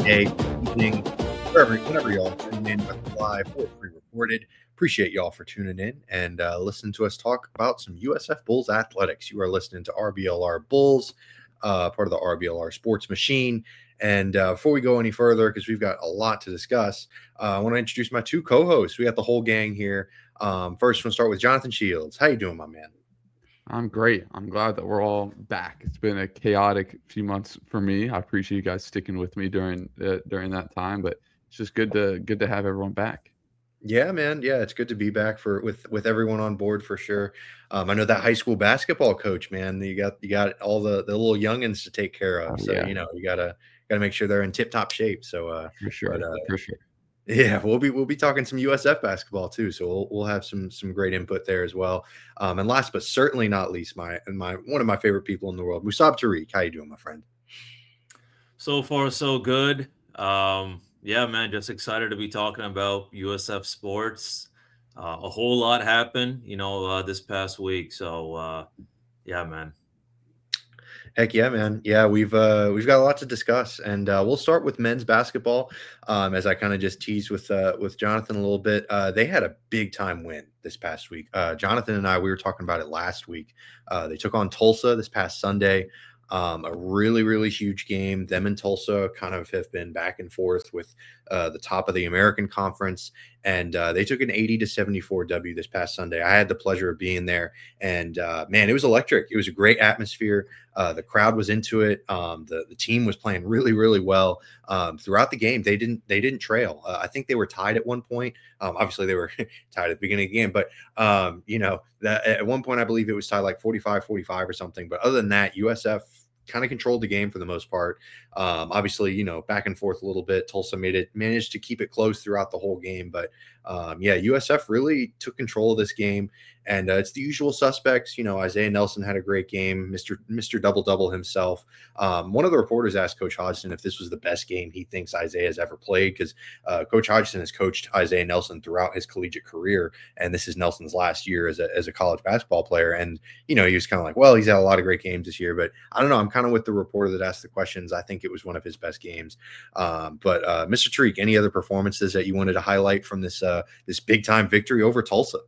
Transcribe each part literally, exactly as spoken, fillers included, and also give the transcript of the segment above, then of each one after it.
day, evening, wherever, whenever y'all tune in, whether live or pre-recorded. Appreciate y'all for tuning in and uh, listening to us talk about some U S F Bulls athletics. You are listening to R B L R Bulls, uh, part of the R B L R Sports Machine. And uh, before we go any further, because we've got a lot to discuss, uh, I want to introduce my two co-hosts. We got the whole gang here. Um, first, we'll start with Jonathan Shields. How you doing, my man? I'm great. I'm glad that we're all back. It's been a chaotic few months for me. I appreciate you guys sticking with me during uh, during that time, but it's just good to good to have everyone back. Yeah, man. Yeah, it's good to be back for with with everyone on board for sure. Um, I know that high school basketball coach, man. You got you got all the the little youngins to take care Oh of, so yeah, you know you gotta gotta make sure they're in tip top shape. So, uh, for but sure, uh, for sure. yeah, we'll be we'll be talking some U S F basketball too. So we'll we'll have some some great input there as well. Um, and last but certainly not least, my and my one of my favorite people in the world, Musab Tariq. How you doing, my friend? So far, so good. Um, yeah, man, just excited to be talking about U S F sports. Uh, a whole lot happened, you know, uh, this past week. So, uh, yeah, man. Heck yeah, man. Yeah, we've uh we've got a lot to discuss, and uh, we'll start with men's basketball. Um, as I kind of just teased with uh with Jonathan a little bit. Uh, they had a big time win this past week. Uh, Jonathan and I, we were talking about it last week. Uh, they took on Tulsa this past Sunday. Um, a really, really huge game. Them and Tulsa kind of have been back and forth with uh, the top of the American Conference, and uh, they took an eighty to seventy-four W this past Sunday. I had the pleasure of being there, and uh, man, it was electric. It was a great atmosphere. Uh, the crowd was into it. Um, the the team was playing really, really well um, throughout the game. They didn't they didn't trail. Uh, I think they were tied at one point. Um, obviously, they were tied at the beginning of the game, but um, you know that at one point I believe it was tied like forty-five forty-five or something. But other than that, U S F kind of controlled the game for the most part. Um, obviously, you know, back and forth a little bit. Tulsa made it managed to keep it close throughout the whole game, but um, yeah, U S F really took control of this game, and uh, it's the usual suspects. You know, Isaiah Nelson had a great game, Mister Mister Double Double himself. Um, one of the reporters asked Coach Hodgson if this was the best game he thinks Isaiah has ever played, because uh, Coach Hodgson has coached Isaiah Nelson throughout his collegiate career, and this is Nelson's last year as a as a college basketball player. And you know, he was kind of like, well, he's had a lot of great games this year, but I don't know. I'm kind of with the reporter that asked the questions. I think it was one of his best games. Um, but uh, Mister Tariq, any other performances that you wanted to highlight from this uh, this big time victory over Tulsa?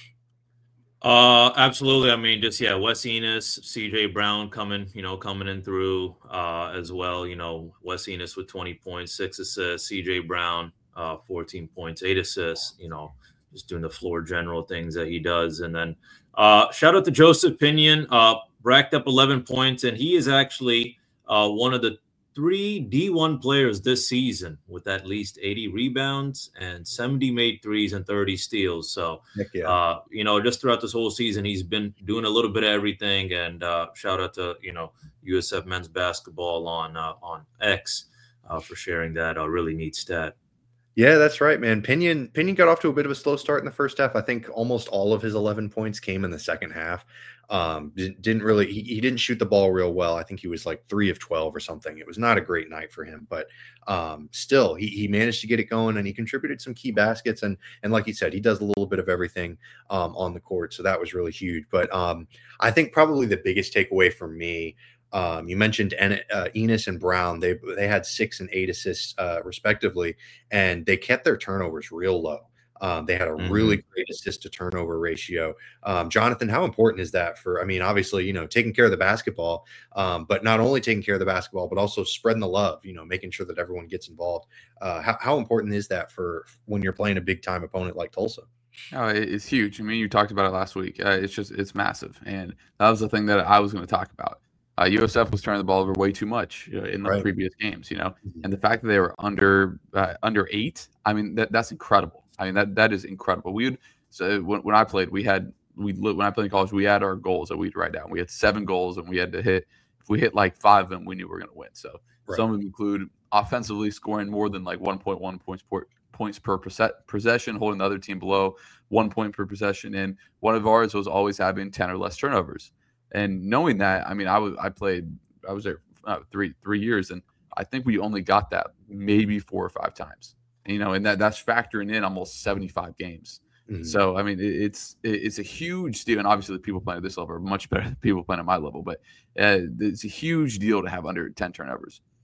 Uh, absolutely. I mean, just yeah, Wes Enos, C J Brown coming, you know, coming in through uh, as well. You know, Wes Enos with twenty points, six assists. C J Brown, uh, fourteen points, eight assists. You know, just doing the floor general things that he does. And then uh, shout out to Joseph Pinion, uh, racked up eleven points, and he is actually uh, one of the three D one players this season with at least eighty rebounds and seventy made threes and thirty steals. So, Heck yeah. uh, you know, just throughout this whole season, he's been doing a little bit of everything. And uh, shout out to, you know, U S F men's basketball on uh, on X uh, for sharing that uh, really neat stat. Yeah, that's right, man. Pinion Pinion got off to a bit of a slow start in the first half. I think almost all of his eleven points came in the second half. Um, didn't, didn't really he, he didn't shoot the ball real well. I think he was like three of twelve or something. It was not a great night for him, but um, still he he managed to get it going, and he contributed some key baskets, and and like you said, he does a little bit of everything um, on the court, so that was really huge. But um, I think probably the biggest takeaway for me. Um, you mentioned En- uh, Enos and Brown. They they had six and eight assists uh, respectively, and they kept their turnovers real low. Um, they had a Mm-hmm. really great assist to turnover ratio. Um, Jonathan, how important is that for? I mean, obviously, you know, taking care of the basketball, um, but not only taking care of the basketball, but also spreading the love. You know, making sure that everyone gets involved. Uh, how, how important is that for when you're playing a big time opponent like Tulsa? Oh, it- it's huge. I mean, you talked about it last week. Uh, it's just it's massive, and that was the thing that I was going to talk about. Uh, U S F was turning the ball over way too much uh, in the Right. previous games, you know, Mhm. and the fact that they were under uh, under eight. I mean, that that's incredible. I mean, that that is incredible. We would so when, when I played, we had we li- when I played in college, we had our goals that we'd write down. We had seven goals, and we had to hit. If we hit like five of them, we knew we were going to win. So Right. some of them include offensively scoring more than like one point one points per points per possession, holding the other team below one point per possession, and one of ours was always having ten or less turnovers. And knowing that, I mean, I was I played I was there uh, three three years, and I think we only got that maybe four or five times. You know, and that that's factoring in almost seventy-five games. Mhm. So I mean, it, it's it, it's a huge deal, and obviously the people playing at this level are much better than people playing at my level. But uh, it's a huge deal to have under ten turnovers.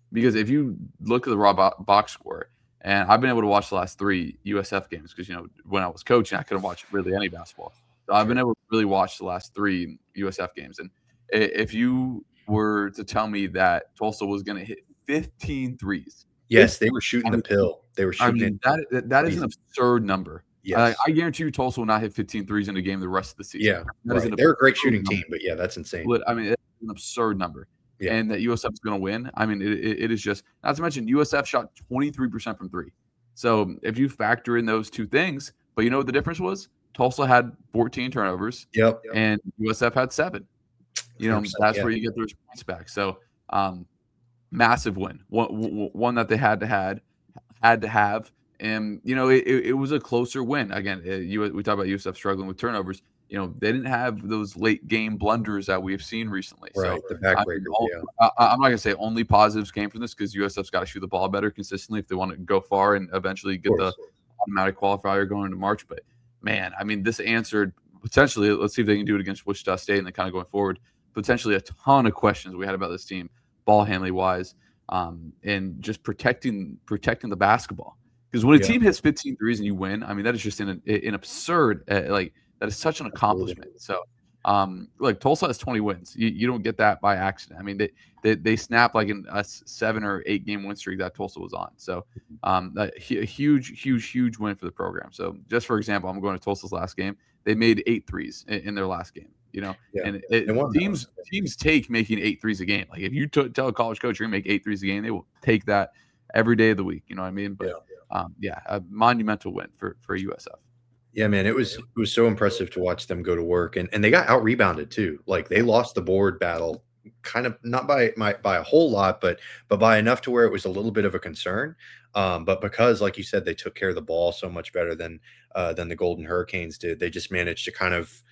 because if you look at the raw bo- box score, and I've been able to watch the last three U S F games because, you know, when I was coaching, I couldn't watch really any basketball. So I've been able to really watch the last three U S F games. And if you were to tell me that Tulsa was going to hit fifteen threes. Yes, they were shooting I mean, the pill. They were shooting I mean, it. that, that is an absurd number. Yes. I, I guarantee you Tulsa will not hit fifteen threes in a game the rest of the season. Yeah, right. They're a great shooting number. team, but yeah, that's insane. But, I mean, it's an absurd number. Yeah. And that U S F is going to win. I mean, it, it, it is just, not to mention, U S F shot twenty-three percent from three. So if you factor in those two things, but you know what the difference was? Tulsa had fourteen turnovers. Yep. And U S F had seven. You know, that's yeah. where you get those points back. So, um, massive win. One, one that they had to had had to have. And, you know, it, it was a closer win. Again, it, you, we talk about U S F struggling with turnovers. You know, they didn't have those late game blunders that we've seen recently. Right, so, the backbreaker. I mean, all, yeah. I, I'm not going to say only positives came from this because U S F's got to shoot the ball better consistently if they want to go far and eventually get the automatic qualifier going into March. But, man, I mean, this answered potentially, let's see if they can do it against Wichita State and then kind of going forward, potentially a ton of questions we had about this team, ball handling wise, um, and just protecting protecting the basketball. Because when a yeah. team hits fifteen threes and you win, I mean, that is just an, an absurd, uh, like, that is such an accomplishment. So, um, like, Tulsa has twenty wins. You, you don't get that by accident. I mean, they they, they snapped like an, a seven or eight game win streak that Tulsa was on. So, um, a, a huge, huge, huge win for the program. So, just for example, I'm going to Tulsa's last game. They made eight threes in, in their last game. You know, yeah. and it, teams teams take making eight threes a game. Like, if you t- tell a college coach you're gonna make eight threes a game, they will take that every day of the week. You know what I mean? But yeah, um, yeah a monumental win for for U S F. Yeah, man, it was it was so impressive to watch them go to work, and and they got out rebounded too. Like, they lost the board battle, kind of not by my by a whole lot, but but by enough to where it was a little bit of a concern. Um, but because, like you said, they took care of the ball so much better than uh, than the Golden Hurricanes did, they just managed to kind of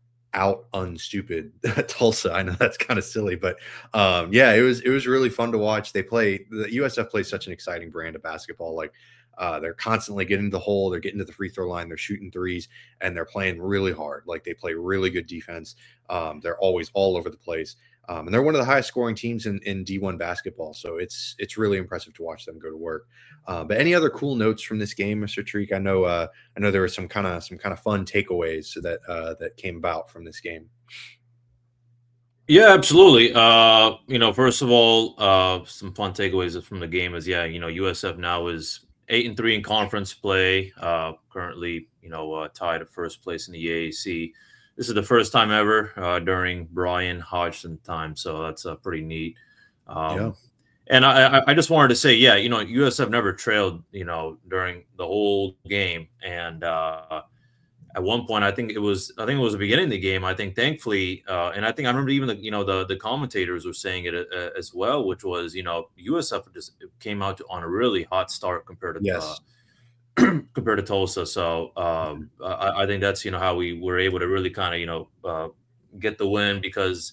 out unstupid Tulsa. I know that's kind of silly, but um, yeah, it was it was really fun to watch. They play the U S F plays such an exciting brand of basketball. Like, uh, they're constantly getting to the hole, they're getting to the free throw line, they're shooting threes, and they're playing really hard. Like, they play really good defense. Um, they're always all over the place. Um, and they're one of the highest scoring teams in, in D one basketball. So it's it's really impressive to watch them go to work. Uh, but any other cool notes from this game, Mister Treek? I know uh, I know there were some kind of some kind of fun takeaways that uh, that came about from this game. Yeah, absolutely. Uh, you know, first of all, uh, some fun takeaways from the game is, yeah, you know, U S F now is eight and three in conference play. Uh, currently, you know, uh, tied at first place in the A A C. This is the first time ever uh, during Brian Hodgson time, so that's uh, pretty neat. Um, yeah. And I, I just wanted to say, yeah, you know, U S F never trailed, you know, during the whole game. And uh, at one point, I think it was, I think it was the beginning of the game. I think, thankfully, uh, and I think I remember even the, you know, the the commentators were saying it uh, as well, which was, you know, U S F just came out to, on a really hot start compared to. Yes. Uh, compared to Tulsa. So um, I, I think that's, you know, how we were able to really kind of, you know, uh, get the win, because,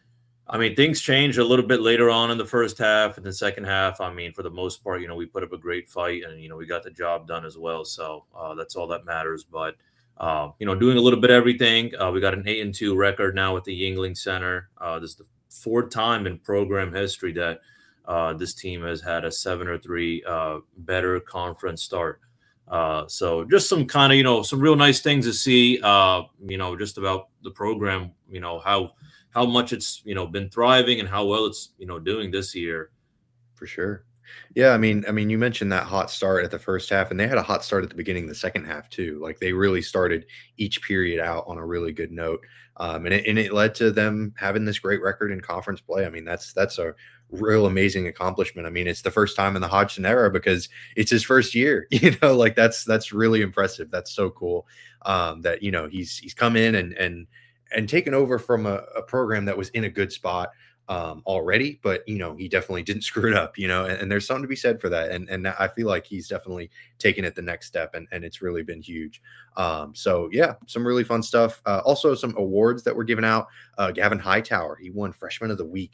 I mean, things changed a little bit later on in the first half and the second half. I mean, for the most part, you know, we put up a great fight and, you know, we got the job done as well. So uh, that's all that matters. But, uh, you know, doing a little bit of everything. Uh, we got an eight and two record now with the Yuengling Center. Uh, this is the fourth time in program history that uh, this team has had a seven or three uh, better conference start. Uh, so just some kind of, you know, some real nice things to see, uh, you know, just about the program, you know, how, how much it's, you know, been thriving and how well it's, you know, doing this year. For sure. Yeah. I mean, I mean, you mentioned that hot start at the first half, and they had a hot start at the beginning of the second half too. Like, they really started each period out on a really good note. Um, and it, and it led to them having this great record in conference play. I mean, that's, that's a real amazing accomplishment. I mean, it's the first time in the Hodgson era because it's his first year, you know, like that's, that's really impressive. That's so cool. Um, that, you know, he's, he's come in and, and, and taken over from a, a program that was in a good spot um, already, but, you know, he definitely didn't screw it up, you know, and, and there's something to be said for that. And, and I feel like he's definitely taken it the next step, and, and it's really been huge. Um, so yeah, some really fun stuff. Uh, also some awards that were given out. Uh, Gavin Hightower, he won Freshman of the Week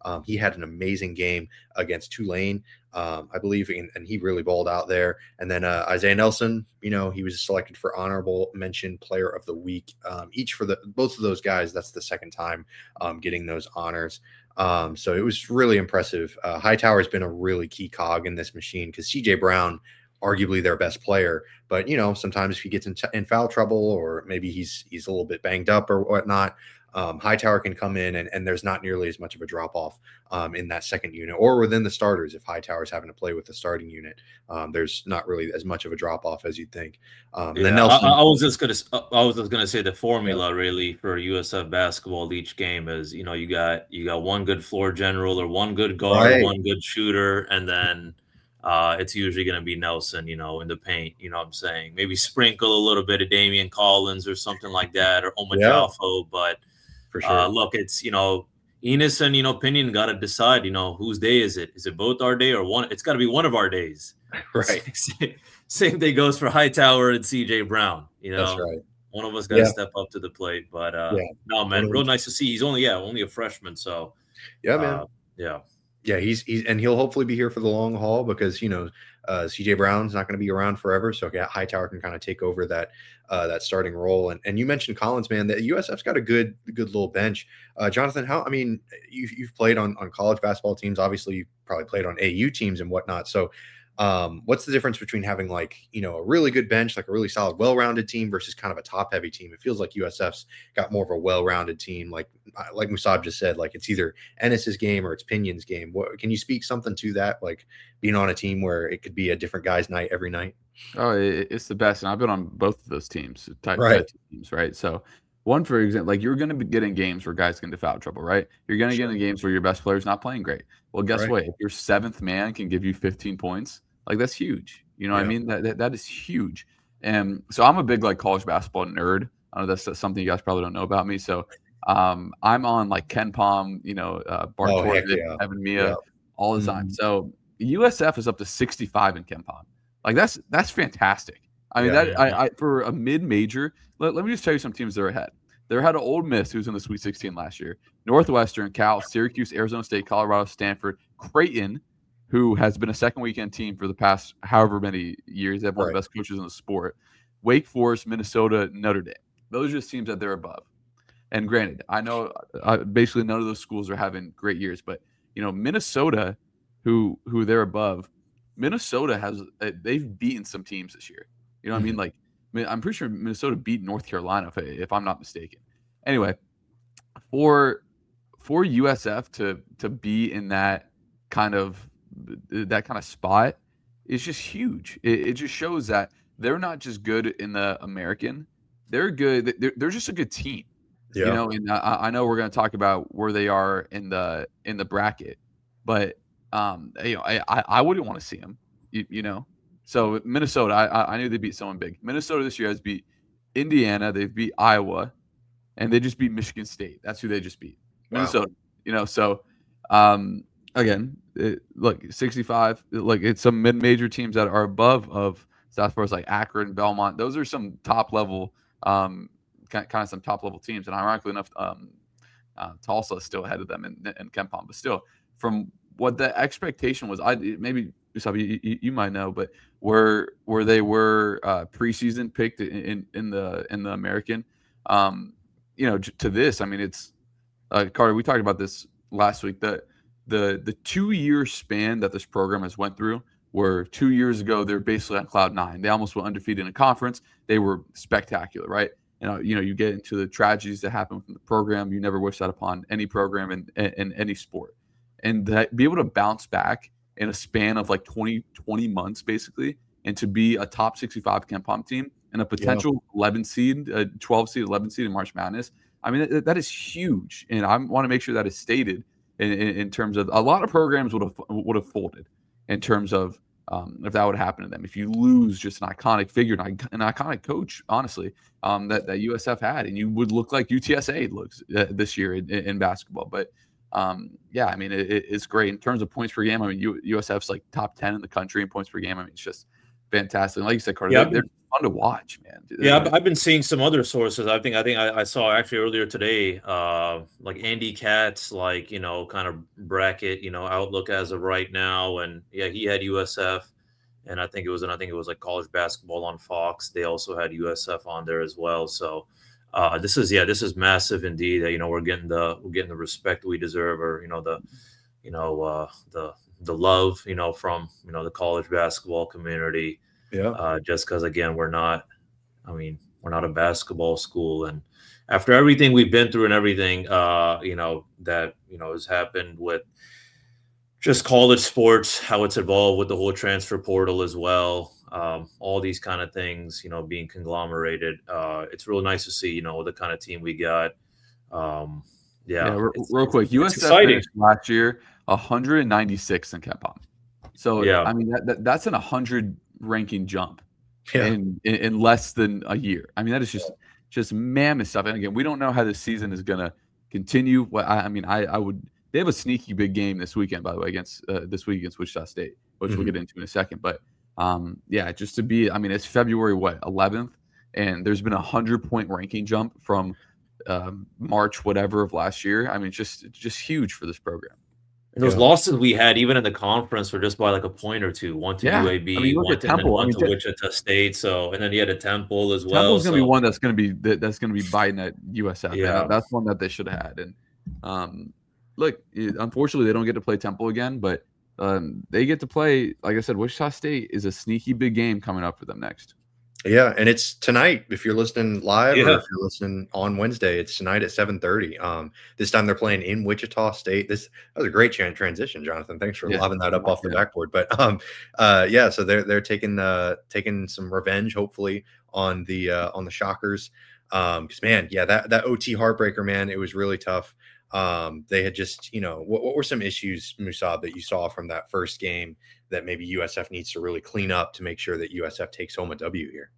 Um, he had an amazing game against Tulane, um, I believe, and, and he really balled out there. And then uh, Isaiah Nelson, you know, he was selected for honorable mention player of the week, um, each for the both of those guys. That's the second time um, getting those honors. Um, so it was really impressive. Uh, Hightower has been a really key cog in this machine because C J Brown, arguably their best player, but you know, sometimes if he gets in, in foul trouble or maybe he's he's a little bit banged up or whatnot, um, Hightower can come in and, and there's not nearly as much of a drop off um, in that second unit or within the starters. If Hightower's having to play with the starting unit, um, there's not really as much of a drop off as you'd think. Um, yeah, then Nelson, I, I was just gonna I was just gonna say the formula really for U S F basketball each game is, you know, you got you got one good floor general or one good guard, right. one good shooter, and then Uh, it's usually going to be Nelson, you know, in the paint, you know what I'm saying? Maybe sprinkle a little bit of Damian Collins or something like that, or Oma Yeah. Jafo. But for sure. uh, look, it's, you know, Enos and, you know, Pinion got to decide, you know, whose day is it? Is it both our day or one? It's got to be one of our days. Right. Same thing goes for Hightower and C J Brown. You know, That's right. One of us got to Yeah. step up to the plate. But uh, Yeah. no, man, Totally. real nice to see. He's only, yeah, only a freshman. So, Yeah, man. uh, yeah. Yeah, he's he's and he'll hopefully be here for the long haul because you know uh, C J Brown's not going to be around forever, so yeah, Hightower can kind of take over that uh, that starting role. And and you mentioned Collins, man. The U S F's got a good good little bench. Uh, Jonathan, how I mean, you've you've played on on college basketball teams. Obviously, you've probably played on A U teams and whatnot. So, um, what's the difference between having like you know a really good bench, like a really solid, well-rounded team, versus kind of a top-heavy team? It feels like U S F's got more of a well-rounded team, like like Musab just said, like it's either Ennis's game or it's Pinion's game. What can you speak something to that, like being on a team where it could be a different guy's night every night? Oh, it, it's the best, and I've been on both of those teams, type, Right. type teams, right? So, one for example, like you're going to be getting games where guys get into foul trouble, right? You're going to Sure. get in games where your best player's not playing great. Well, guess Right. what? If your seventh man can give you fifteen points, like that's huge. You know what I Yeah. mean? That, that that is huge. And so I'm a big like college basketball nerd. I know that's, that's something you guys probably don't know about me. So um, I'm on like Ken Pom, you know, uh, Bart Oh, heck Torvik, yeah. Evan Mia, Yeah. all the time. Mhm. So U S F is up to sixty-five in Ken Pom. Like that's that's fantastic. I mean, Yeah. that I, I for a mid-major. Let, let me just tell you some teams that are ahead. They're ahead of Ole Miss, who's in the Sweet sixteen last year. Northwestern, Cal, Syracuse, Arizona State, Colorado, Stanford, Creighton, who has been a second weekend team for the past however many years. They have one of Right. the best coaches in the sport. Wake Forest, Minnesota, Notre Dame. Those are just teams that they're above. And granted, I know uh, basically none of those schools are having great years, but you know Minnesota, who who they're above, Minnesota has uh, they've beaten some teams this year. You know what I mean? Mhm. Like I mean, I'm pretty sure Minnesota beat North Carolina if, if I'm not mistaken. Anyway, for for U S F to to be in that kind of that kind of spot is just huge. It, it just shows that they're not just good in the American; they're good. They're, they're just a good team. Yeah. You know, and I, I know we're going to talk about where they are in the in the bracket, but um, you know, I I wouldn't want to see them. You, you know, so Minnesota, I I knew they beat someone big. Minnesota this year has beat Indiana, they've beat Iowa, and they just beat Michigan State. That's who they just beat. Wow. Minnesota. You know, so um, again, it, look, sixty-five. Like it's some mid-major teams that are above of South Florida, like Akron, Belmont. Those are some top level. Um, kind of some top level teams, and ironically enough, um, uh, Tulsa is still ahead of them in, in Kempom. But still, from what the expectation was, I maybe you, you, you might know, but where where they were uh, preseason picked in, in in the in the American, um, you know, to this, I mean, it's uh, Carter. We talked about this last week. The the the two year span that this program has went through. Where two years ago they're basically on cloud nine. They almost went undefeated in a conference. They were spectacular, right? You know, you know, you get into the tragedies that happen from the program. You never wish that upon any program in, in, in any sport. And that be able to bounce back in a span of like twenty, twenty months, basically, and to be a top sixty-five Kempom team and a potential yeah. eleven seed, a twelve seed, eleven seed in March Madness. I mean, that, that is huge. And I want to make sure that is stated in, in, in terms of a lot of programs would have would have folded in terms of Um, if that would happen to them, if you lose just an iconic figure, an, an iconic coach, honestly, um, that, that U S F had, and you would look like U T S A looks uh, this year in, in basketball. But um, yeah, I mean, it, it's great in terms of points per game. I mean, U, USF's like top ten in the country in points per game. I mean, it's just fantastic. And like you said, Carter, yeah, they're, they're fun to watch, man. Yeah, I've, I've been seeing some other sources. I think I think I, I saw actually earlier today, uh, like Andy Katz, like you know, kind of bracket, you know, outlook as of right now, and yeah, he had U S F, and I think it was, and I think it was like college basketball on Fox. They also had U S F on there as well. So uh, this is yeah, this is massive indeed. You know, we're getting the we're getting the respect we deserve, or you know the, you know uh, the the love, you know, from you know the college basketball community. Yeah. Uh, just because again, we're not. I mean, we're not a basketball school, and after everything we've been through and everything, uh, you know, that you know has happened with just college sports, how it's evolved with the whole transfer portal as well, um, all these kind of things, you know, being conglomerated. Uh, it's real nice to see, you know, the kind of team we got. Um, yeah, yeah real, it's, real quick, it's, U S F it's exciting. finished last year one hundred ninety-six in KenPom. So yeah, I mean that, that that's an one hundred ranking jump. Yeah. In, in in less than a year. I mean, that is just just mammoth stuff. And again, we don't know how this season is going to continue. Well, I, I mean, I, I would. They have a sneaky big game this weekend, by the way, against uh, this week against Wichita State, which mm-hmm. we'll get into in a second. But um, yeah, just to be. I mean, it's February what eleventh, and there's been a hundred point ranking jump from um, March whatever of last year. I mean, just just huge for this program. And those yeah. losses we had, even in the conference, were just by like a point or two. One to yeah. U A B, I mean, one, to, and then one I mean, to Wichita State. So, and then you had a Temple as well. Temple's so. gonna be one that's gonna be that, that's gonna be biting at U S F. Yeah, man. That's one that they should have had. And um, look, unfortunately, they don't get to play Temple again, but um, they get to play. Like I said, Wichita State is a sneaky big game coming up for them next. Yeah, and it's tonight. If you're listening live, yeah. or if you're listening on Wednesday, it's tonight at seven thirty. Um, this time they're playing in Wichita State. This that was a great transition, Jonathan. Thanks for yeah. lobbing that up off the yeah. backboard. But um, uh, yeah, so they're they're taking uh taking some revenge, hopefully, on the uh, on the Shockers. Um, because man, yeah, that that O T heartbreaker, man, it was really tough. Um, they had just, you know, what, what were some issues, Musab, that you saw from that first game that maybe U S F needs to really clean up to make sure that U S F takes home a W here?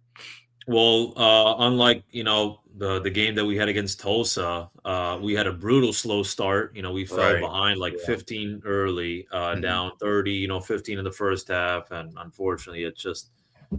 Well, uh, unlike, you know, the the game that we had against Tulsa, uh, we had a brutal slow start. You know, we fell right. behind like yeah. fifteen early, uh, mm-hmm. down thirty, you know, fifteen in the first half. And unfortunately, it just,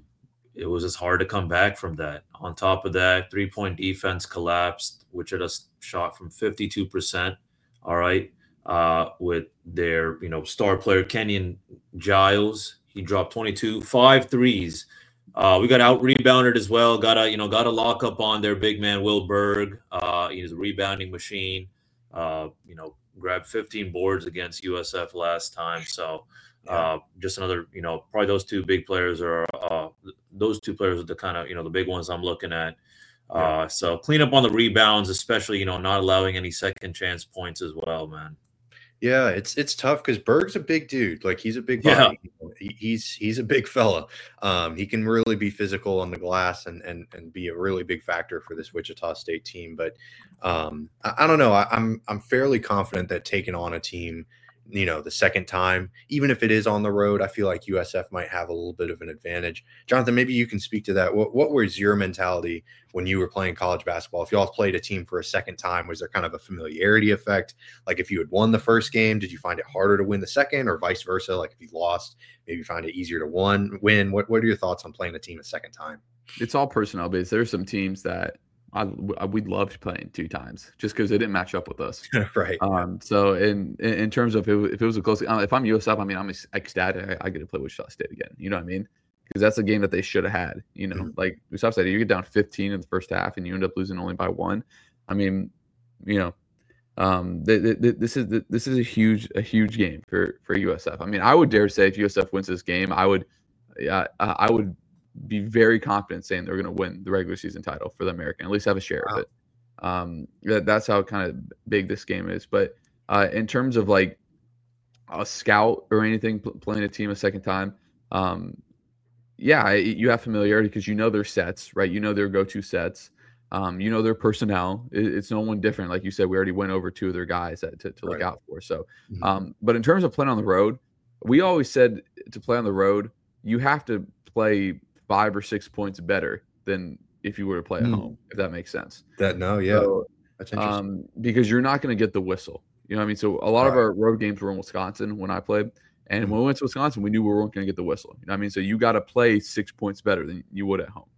it was just hard to come back from that. On top of that, three-point defense collapsed, which had us shot from fifty-two percent, all right, uh, with their, you know, star player Kenyon Giles. He dropped twenty-two, five threes. Uh, we got out-rebounded as well. Got a, you know, got a lock up on their big man, Will Berg. Uh, he's a rebounding machine. Uh, you know, grabbed fifteen boards against U S F last time. So uh, just another, you know, probably those two big players are, uh, those two players are the kind of, you know, the big ones I'm looking at. Uh, yeah. So clean up on the rebounds, especially, you know, not allowing any second chance points as well, man. Yeah, it's it's tough because Berg's a big dude. Like he's a big yeah. he, he's he's a big fella. Um, he can really be physical on the glass and and and be a really big factor for this Wichita State team. But um, I, I don't know. I, I'm I'm fairly confident that taking on a team, you know, the second time, even if it is on the road, I feel like U S F might have a little bit of an advantage. Jonathan, maybe you can speak to that. What what was your mentality when you were playing college basketball? If y'all played a team for a second time, was there kind of a familiarity effect? Like if you had won the first game, did you find it harder to win the second, or vice versa? Like if you lost, maybe you find it easier to one win. What what are your thoughts on playing a team a second time? It's all personnel based. There are some teams that I, we loved playing two times just because they didn't match up with us. right. Um, so in in terms of if it, if it was a close, if I'm U S F, I mean, I'm ecstatic. I, I get to play Wichita State again. You know what I mean? Because that's a game that they should have had. You know, mm-hmm. like Wichita State, you get down fifteen in the first half and you end up losing only by one. I mean, you know, um, th- th- th- this is th- this is a huge a huge game for for U S F. I mean, I would dare say if U S F wins this game, I would, yeah, I would. be very confident saying they're going to win the regular season title for the American, at least have a share wow. of it. Um, that, that's how kind of big this game is. But uh, in terms of like a scout or anything, pl- playing a team a second time, um, yeah, you have familiarity because you know their sets, right? You know their go-to sets. Um, you know their personnel. It, it's no one different. Like you said, we already went over two of their guys that, to, to look right. out for. So, mm-hmm. um, but in terms of playing on the road, we always said to play on the road, you have to play five or six points better than if you were to play at mm. home, if that makes sense. That no, yeah. So, That's interesting. Um, because you're not going to get the whistle. You know what I mean? So a lot right. of our road games were in Wisconsin when I played. And mm. when we went to Wisconsin, we knew we weren't going to get the whistle. You know what I mean? So you got to play six points better than you would at home.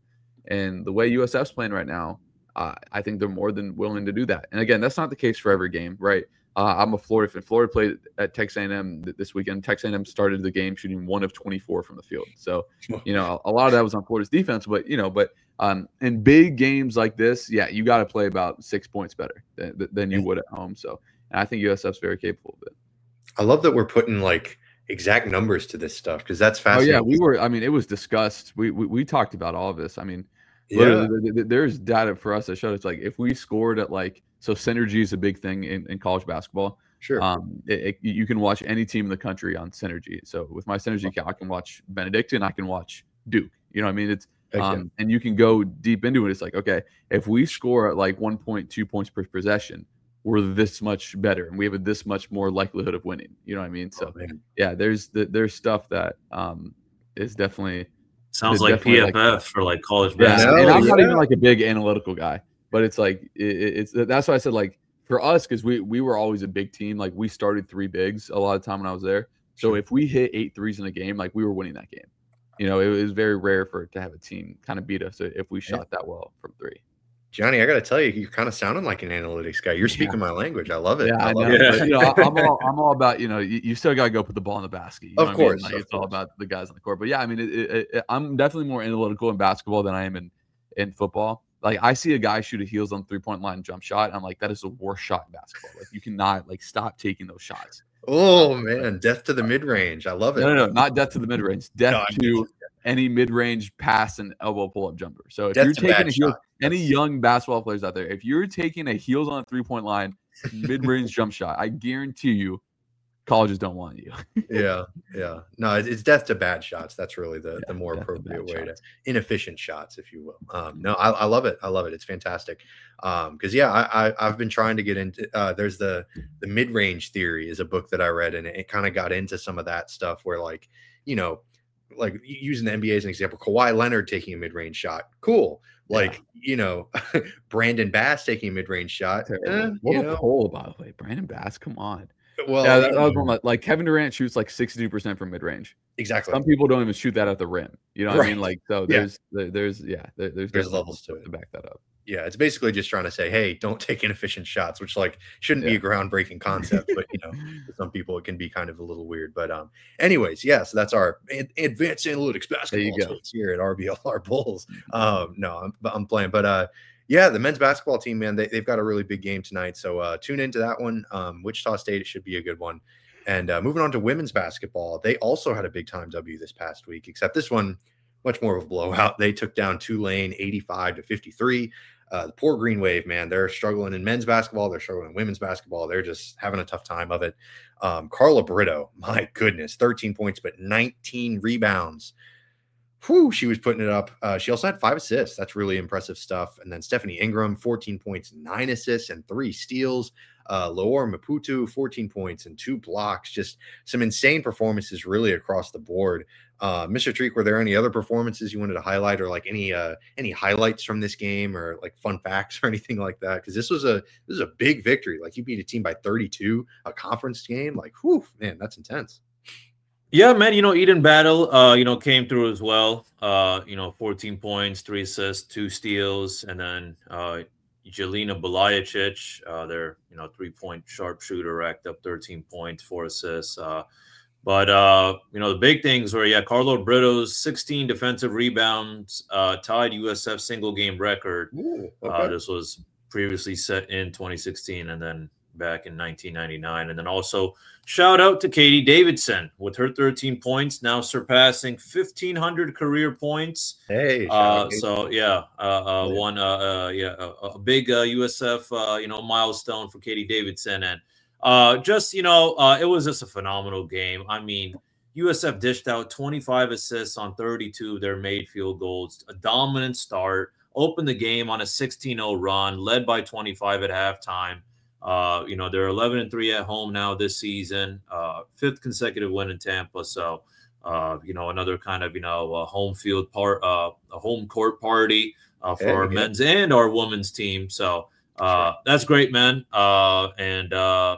And the way U S F's playing right now, uh, I think they're more than willing to do that. And again, that's not the case for every game, right? Uh, I'm a Florida fan. Florida played at Texas A and M this weekend. Texas A and M started the game shooting one of twenty-four from the field. So, you know, a lot of that was on Florida's defense. But, you know, but um, in big games like this, yeah, you got to play about six points better than, than you would at home. So, and I think U S F's very capable of it. I love that we're putting, like, exact numbers to this stuff because that's fascinating. Oh, yeah, we were – I mean, it was discussed. We, we we talked about all of this. I mean, yeah. there's data for us that showed it's like if we scored at, like – so synergy is a big thing in, in college basketball. Sure. Um, it, it, you can watch any team in the country on synergy. So with my synergy account, I can watch Benedictine, I can watch Duke. You know what I mean? It's um, and you can go deep into it. It's like, okay, if we score at like one point two points per possession, we're this much better, and we have a this much more likelihood of winning. You know what I mean? So oh, yeah, there's there's stuff that um, is definitely sounds like definitely P F F like, for like college yeah, basketball. And I'm yeah. not even like a big analytical guy. But it's like it, it's that's why I said like for us because we we were always a big team. Like we started three bigs a lot of time when I was there. So Sure. if we hit eight threes in a game, like we were winning that game. You know, it was very rare for it to have a team kind of beat us if we shot Yeah. that well from three. Johnny, I got to tell you, you're kind of sounding like an analytics guy. You're speaking Yeah. my language. I love it. Yeah, I, I love know. it. But, you know, I, I'm all I'm all about you know you, you still got to go put the ball in the basket. You know Of what I mean? course, Like, of it's all course. about the guys on the court. But yeah, I mean, it, it, it, I'm definitely more analytical in basketball than I am in in football. Like I see a guy shoot a heels on three point line jump shot. And I'm like, that is the worst shot in basketball. Like you cannot like stop taking those shots. Oh man, death to the mid range. I love it. No, no, no, not death to the mid range. Death No, I to any mid range pass and elbow pull up jumper. So if Death you're to taking bad a heel, shot. any That's- young basketball players out there, if you're taking a heels on a three point line mid range jump shot, I guarantee you, colleges don't want you. yeah, yeah. No, it's, it's death to bad shots. That's really the, Yeah, the more death to appropriate bad way shots. to inefficient shots, if you will. Um, no, I, I love it. I love it. It's fantastic. Um, because yeah, I, I I've been trying to get into. Uh, there's the the mid range theory is a book that I read, and it, it kind of got into some of that stuff where like you know, like using the N B A as an example, Kawhi Leonard taking a mid range shot, cool. Like, yeah. you know, Brandon Bass taking a mid range shot. Eh, what you a know? pull, by the way, Brandon Bass. Come on. Well, yeah, that, that was one like, like Kevin Durant shoots like sixty-two percent from mid range. Exactly. Some people don't even shoot that at the rim. You know what Right. I mean? Like, so Yeah. there's, there, there's, yeah, there, there's, There's definitely levels to stuff it. to back that up. Yeah, it's basically just trying to say, hey, don't take inefficient shots, which like shouldn't be Yeah. a groundbreaking concept, but you know, for some people it can be kind of a little weird. But um, anyways, yeah, so that's our ad- advanced analytics basketball go. space here at R B L R Bulls. Um, no, I'm I'm playing, but uh, yeah, the men's basketball team, man, they, they've got a really big game tonight, so uh, tune into that one. Um, Wichita State, it should be a good one. And uh, moving on to women's basketball, they also had a big time W this past week, except this one much more of a blowout. They took down Tulane eighty-five to fifty-three. Uh, the poor Green Wave, man, they're struggling in men's basketball. They're struggling in women's basketball. They're just having a tough time of it. Um, Carla Brito, my goodness, thirteen points, but nineteen rebounds. Whew, she was putting it up. Uh, she also had five assists. That's really impressive stuff. And then Stephanie Ingram, fourteen points, nine assists, and three steals. Uh, Laura Maputo, fourteen points and two blocks. Just some insane performances really across the board. Uh, Mister Treek, were there any other performances you wanted to highlight, or like any uh, any highlights from this game, or like fun facts or anything like that? Because this was a this is a big victory. Like you beat a team by thirty-two, a conference game. Like, whew, man, that's intense. Yeah, man, you know, Eden Battle, uh, you know, came through as well. Uh, you know, fourteen points, three assists, two steals, and then uh, Jelena Belajic, uh, their, you know, three-point sharpshooter, racked up thirteen points, four assists. Uh, but, uh, you know, the big things were, yeah, Carla Brito's sixteen defensive rebounds, uh, tied U S F single-game record. Ooh, Uh, okay. this was previously set in twenty sixteen and then back in nineteen ninety-nine. And then also shout out to Katie Davidson with her thirteen points, now surpassing fifteen hundred career points. Hey, shout Uh, out, Kate. so yeah, uh, uh, Yeah. one, uh, uh, yeah, a, a big uh, U S F, uh, you know, milestone for Katie Davidson. And uh, just, you know, uh, it was just a phenomenal game. I mean, U S F dished out twenty-five assists on thirty-two of their made field goals, a dominant start, opened the game on a sixteen oh run, led by twenty-five at halftime. Uh, you know, they're eleven and three at home now this season, uh, fifth consecutive win in Tampa. So, uh, you know, another kind of, you know, a home field part, uh, a home court party uh, for Hey, our yeah. men's and our women's team. So uh, Sure. that's great, man. Uh, and uh,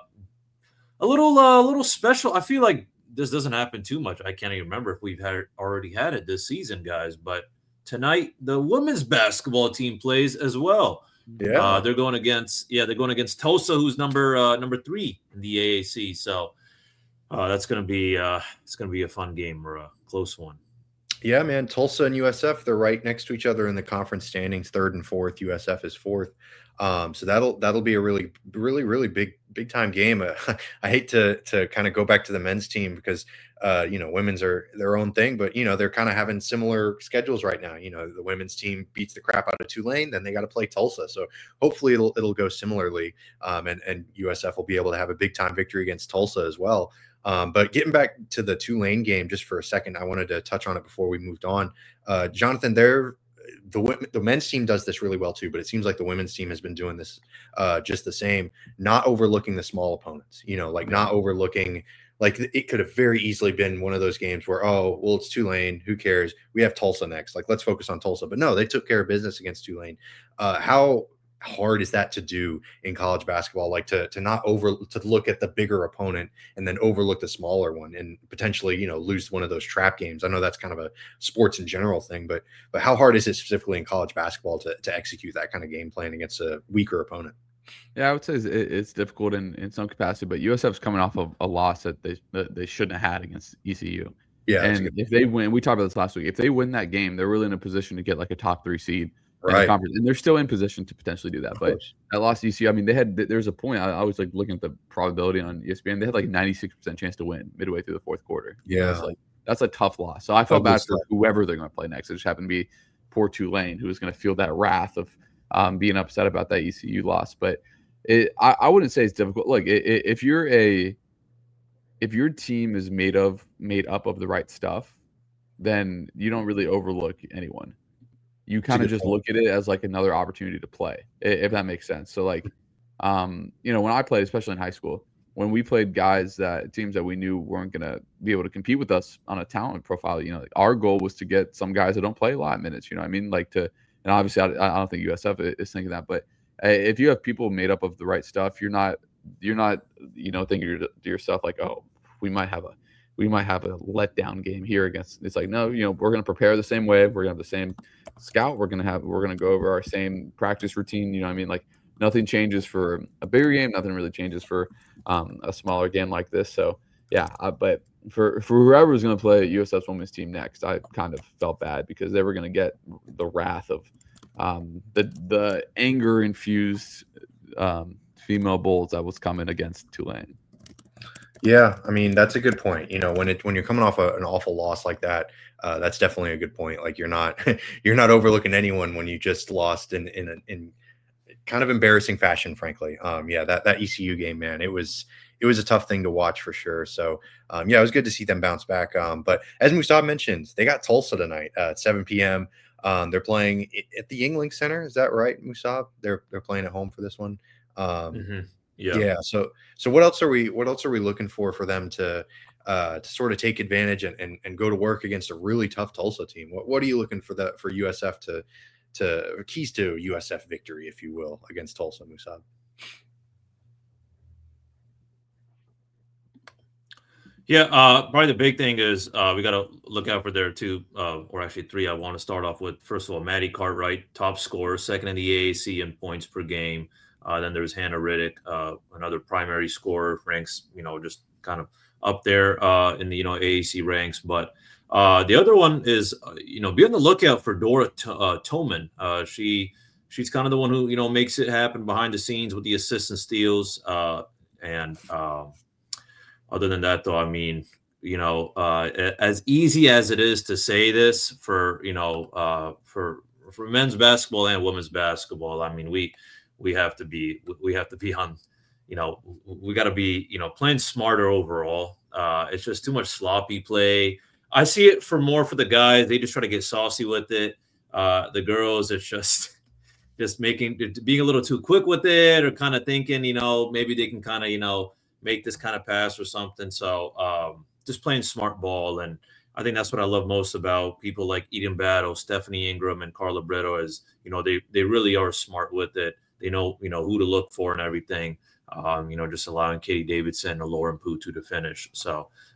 a little, a uh, little special. I feel like this doesn't happen too much. I can't even remember if we've had it, already had it this season, guys. But tonight the women's basketball team plays as well. Yeah, uh, they're going against yeah they're going against Tulsa, who's number uh, number three in the A A C. So uh, that's gonna be uh, it's gonna be a fun game or a close one. Yeah, man. Tulsa and U S F, they're right next to each other in the conference standings, third and fourth. U S F is fourth. Um, so that'll that'll be a really, really, really big, big time game. Uh, I hate to to kind of go back to the men's team because uh, you know, women's are their own thing, but you know, they're kind of having similar schedules right now. You know, the women's team beats the crap out of Tulane, then they got to play Tulsa. So hopefully it'll it'll go similarly. Um, and, and U S F will be able to have a big time victory against Tulsa as well. Um, but getting back to the Tulane game just for a second, I wanted to touch on it before we moved on. Uh, Jonathan, they're, the the men's team does this really well too, but it seems like the women's team has been doing this uh, just the same, not overlooking the small opponents, you know, like not overlooking, like it could have very easily been one of those games where, oh, well, it's Tulane, who cares? We have Tulsa next. Like, let's focus on Tulsa. But no, they took care of business against Tulane. Uh, how hard is that to do in college basketball, like to to not over to look at the bigger opponent and then overlook the smaller one and potentially, you know, lose one of those trap games? I know that's kind of a sports in general thing, but but how hard is it specifically in college basketball to to execute that kind of game plan against a weaker opponent? Yeah, I would say it's, it's difficult in, in some capacity, but U S F's coming off of a loss that they that they shouldn't have had against E C U. Yeah, and if they win, we talked about this last week. If they win that game, they're really in a position to get like a top three seed. Right. The conference, and they're still in position to potentially do that. But I lost E C U. I mean, they had there's a point. I, I was like looking at the probability on E S P N. They had like ninety-six percent chance to win midway through the fourth quarter. Yeah, that's like that's a tough loss. So I felt bad for whoever they're going to play next. It just happened to be poor Tulane, who was going to feel that wrath of um, being upset about that E C U loss. But it, I, I wouldn't say it's difficult. Look, it, it, if you're a if your team is made of made up of the right stuff, then you don't really overlook anyone. You kind of just point. Look at it as like another opportunity to play, if that makes sense. So like, um, you know, when I played, especially in high school, when we played guys that teams that we knew weren't going to be able to compete with us on a talent profile, you know, like our goal was to get some guys that don't play a lot of minutes, you know what I mean? Like to, and obviously I, I don't think U S F is thinking that, but if you have people made up of the right stuff, you're not, you're not, you know, thinking to yourself like, oh, we might have a, we might have a letdown game here against. It's like, no, you know, we're going to prepare the same way. We're going to have the same scout. We're going to have, we're going to go over our same practice routine. You know what I mean? Like nothing changes for a bigger game. Nothing really changes for um, a smaller game like this. So yeah, uh, but for, for whoever was going to play U S F's women's team next, I kind of felt bad because they were going to get the wrath of um, the, the anger infused um, female bulls that was coming against Tulane. Yeah, I mean, that's a good point. You know, when it when you're coming off a, an awful loss like that, uh, that's definitely a good point. Like you're not you're not overlooking anyone when you just lost in in in kind of embarrassing fashion, frankly. Um, yeah, that that E C U game, man, it was it was a tough thing to watch for sure. So um, yeah, it was good to see them bounce back. Um, but as Musab mentioned, they got Tulsa tonight uh, at seven p.m. Um, they're playing at the Yuengling Center. Is that right, Musab? They're they're playing at home for this one. Um, mm-hmm. Yeah. Yeah. So, so what else are we, what else are we looking for for them to, uh, to sort of take advantage and, and, and go to work against a really tough Tulsa team? What, what are you looking for that for U S F to, to keys to U S F victory, if you will, against Tulsa, Musab? Yeah. Uh, probably the big thing is, uh, we got to look out for their two, uh, or actually three. I want to start off with, first of all, Maddie Cartwright, top scorer, second in the A A C in points per game. Uh, then there's Hannah Riddick, uh, another primary scorer, ranks, you know, just kind of up there uh, in the, you know, A A C ranks. But uh, the other one is, uh, you know, be on the lookout for Dora T- uh, Toman. Uh, she she's kind of the one who, you know, makes it happen behind the scenes with the assists and steals. Uh, and uh, other than that, though, I mean, you know, uh, as easy as it is to say this for, you know, uh, for for men's basketball and women's basketball, I mean, we. We have to be, we have to be on, you know, we got to be, you know, playing smarter overall. Uh, it's just too much sloppy play. I see it for more for the guys. They just try to get saucy with it. Uh, the girls, it's just, just making, being a little too quick with it or kind of thinking, you know, maybe they can kind of, you know, make this kind of pass or something. So um, just playing smart ball. And I think that's what I love most about people like Eden Battle, Stephanie Ingram, and Carla Brito is, you know, they, they really are smart with it. They know, you know, who to look for and everything, um, you know, just allowing Katie Davidson or Lauren Putu to finish. So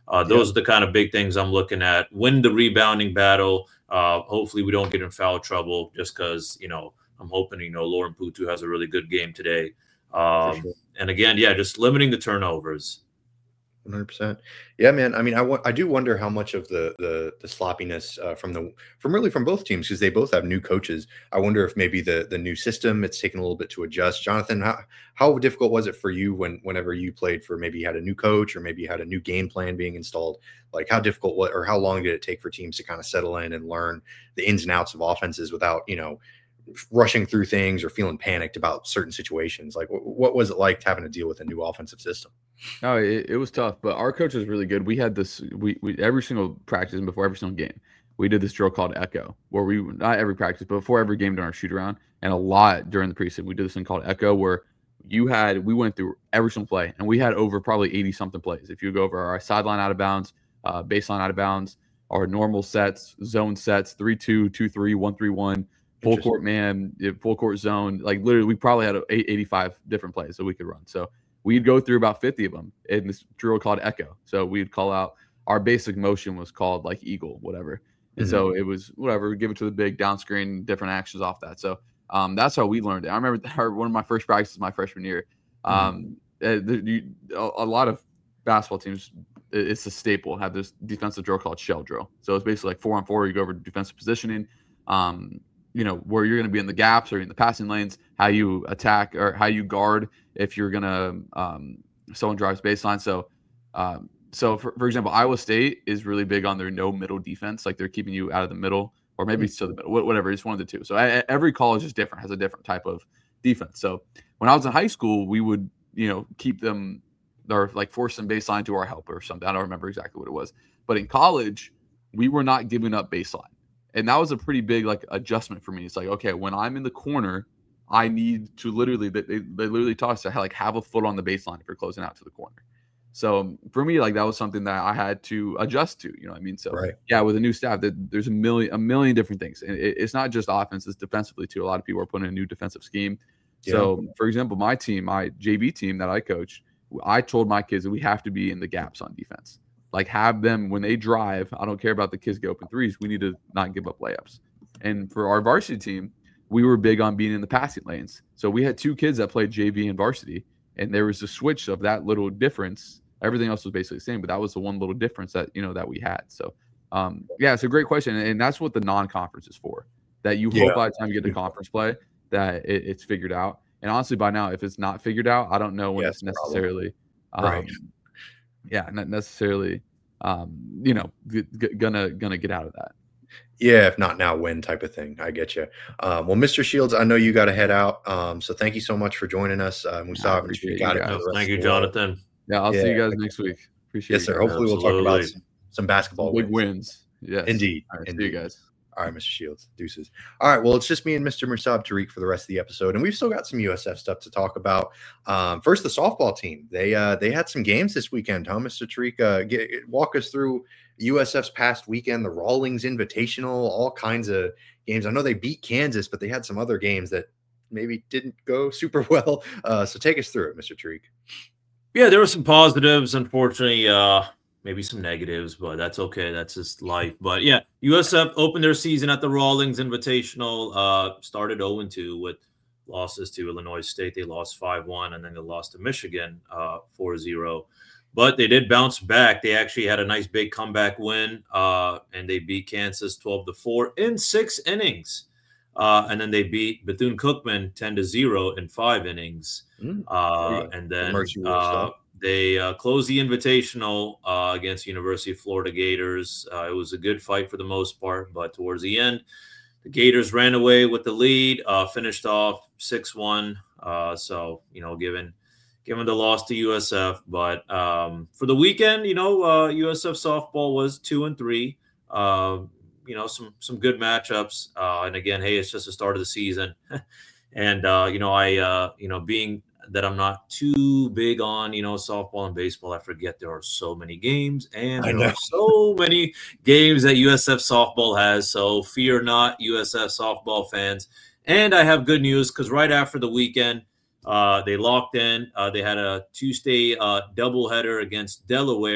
Uh, those Yeah. are the kind of big things I'm looking at. Win the rebounding battle. Uh, hopefully we don't get in foul trouble just because, you know, I'm hoping, you know, Lauren Putu has a really good game today. Um, sure. And again, yeah, just limiting the turnovers. one hundred percent. Yeah, man. I mean, I, w- I do wonder how much of the the, the sloppiness uh, from the from really from both teams, because they both have new coaches. I wonder if maybe the the new system, it's taken a little bit to adjust. Jonathan, how how difficult was it for you when whenever you played for, maybe you had a new coach or maybe you had a new game plan being installed? Like, how difficult what or how long did it take for teams to kind of settle in and learn the ins and outs of offenses without, you know, rushing through things or feeling panicked about certain situations? Like, wh- what was it like having to deal with a new offensive system? Oh, it, it was tough, but our coach was really good. We had this, we, we every single practice and before every single game, we did this drill called Echo, where we, not every practice, but before every game during our shoot around, and a lot during the preseason, we did this thing called Echo, where you had, we went through every single play, and we had over probably eighty something plays. If you go over our sideline out of bounds, uh, baseline out of bounds, our normal sets, zone sets, three two, two three, one three one, full court man, full court zone, like literally, we probably had eighty-five different plays that we could run. So we'd go through about fifty of them in this drill called Echo. So we'd call out, our basic motion was called like Eagle, whatever. And mm-hmm. so it was whatever, give it to the big down screen, different actions off that. So um, that's how we learned it. I remember our, one of my first practices my freshman year. Um, mm-hmm. uh, the, you, a, a lot of basketball teams, it's a staple, have this defensive drill called shell drill. So it's basically like four on four, you go over defensive positioning, um, you know, where you're going to be in the gaps or in the passing lanes, how you attack or how you guard if you're going to, um, someone drives baseline. So, um, so for, for example, Iowa State is really big on their no middle defense. Like they're keeping you out of the middle or maybe mm-hmm. to the middle, whatever. It's one of the two. So I, every college is different, has a different type of defense. So when I was in high school, we would, you know, keep them or like force them baseline to our help or something. I don't remember exactly what it was, but in college, we were not giving up baseline. And that was a pretty big like adjustment for me. It's like, okay, when I'm in the corner, I need to literally, they, they literally taught us to like have a foot on the baseline if you're closing out to the corner. So for me, like that was something that I had to adjust to, you know what I mean? So right. yeah, with a new staff, there's a million, a million different things. And it, it's not just offense, it's defensively too. A lot of people are putting in a new defensive scheme. Yeah. So for example, my team, my J V team that I coach, I told my kids that we have to be in the gaps on defense. Like have them when they drive. I don't care about the kids get open threes. We need to not give up layups. And for our varsity team, we were big on being in the passing lanes. So we had two kids that played J V and varsity, and there was a switch of that little difference. Everything else was basically the same, but that was the one little difference that you know that we had. So um, yeah, it's a great question, and that's what the non-conference is for. That you hope yeah. by the time you get to conference play that it, it's figured out. And honestly, by now, if it's not figured out, I don't know when yeah, it's necessarily. Um, right. Yeah, not necessarily, um, you know, g- g- gonna gonna get out of that. Yeah, if not now, when type of thing. I get you. Um, well, Mister Shields, I know you got to head out, um, so thank you so much for joining us. Uh, Mustafa, yeah, got it. No, thank you, Jonathan. Yeah, I'll yeah. see you guys next week. Appreciate yes, it. Yes, sir. Hopefully, Absolutely. we'll talk about some, some basketball some big wins. wins. Yes, indeed. All right, indeed. See you guys. All right, Mister Shields, deuces. All right, well, it's just me and Mister Musab Tariq for the rest of the episode, and we've still got some U S F stuff to talk about. Um, first, the softball team. They uh, they had some games this weekend, huh, Mister Tariq? Uh, get, walk us through U S F's past weekend, the Rawlings Invitational, all kinds of games. I know they beat Kansas, but they had some other games that maybe didn't go super well. Uh, so take us through it, Mister Tariq. Yeah, there were some positives. Unfortunately, uh, maybe some negatives, but that's okay. That's just life. But yeah, U S F opened their season at the Rawlings Invitational, uh, started oh and two with losses to Illinois State. They lost five one, and then they lost to Michigan uh, four zero. But they did bounce back. They actually had a nice big comeback win, uh, and they beat Kansas twelve to four in six innings. Uh, and then they beat Bethune-Cookman ten to zero in five innings. Mm, uh, and then uh, they uh, closed the Invitational uh, against University of Florida Gators. Uh, it was a good fight for the most part, but towards the end, the Gators ran away with the lead, uh, finished off six one. Uh, so, you know, given given the loss to U S F. But um, for the weekend, you know, uh, U S F softball was two and three. Uh, you know, some some good matchups. Uh, and again, hey, it's just the start of the season. and, uh, you know, I, uh, you know, being that I'm not too big on, you know, softball and baseball, I forget there are so many games. And there are so many games that U S F softball has. So fear not, U S F softball fans. And I have good news because right after the weekend, uh, they locked in. Uh, they had a Tuesday uh, doubleheader against Delaware.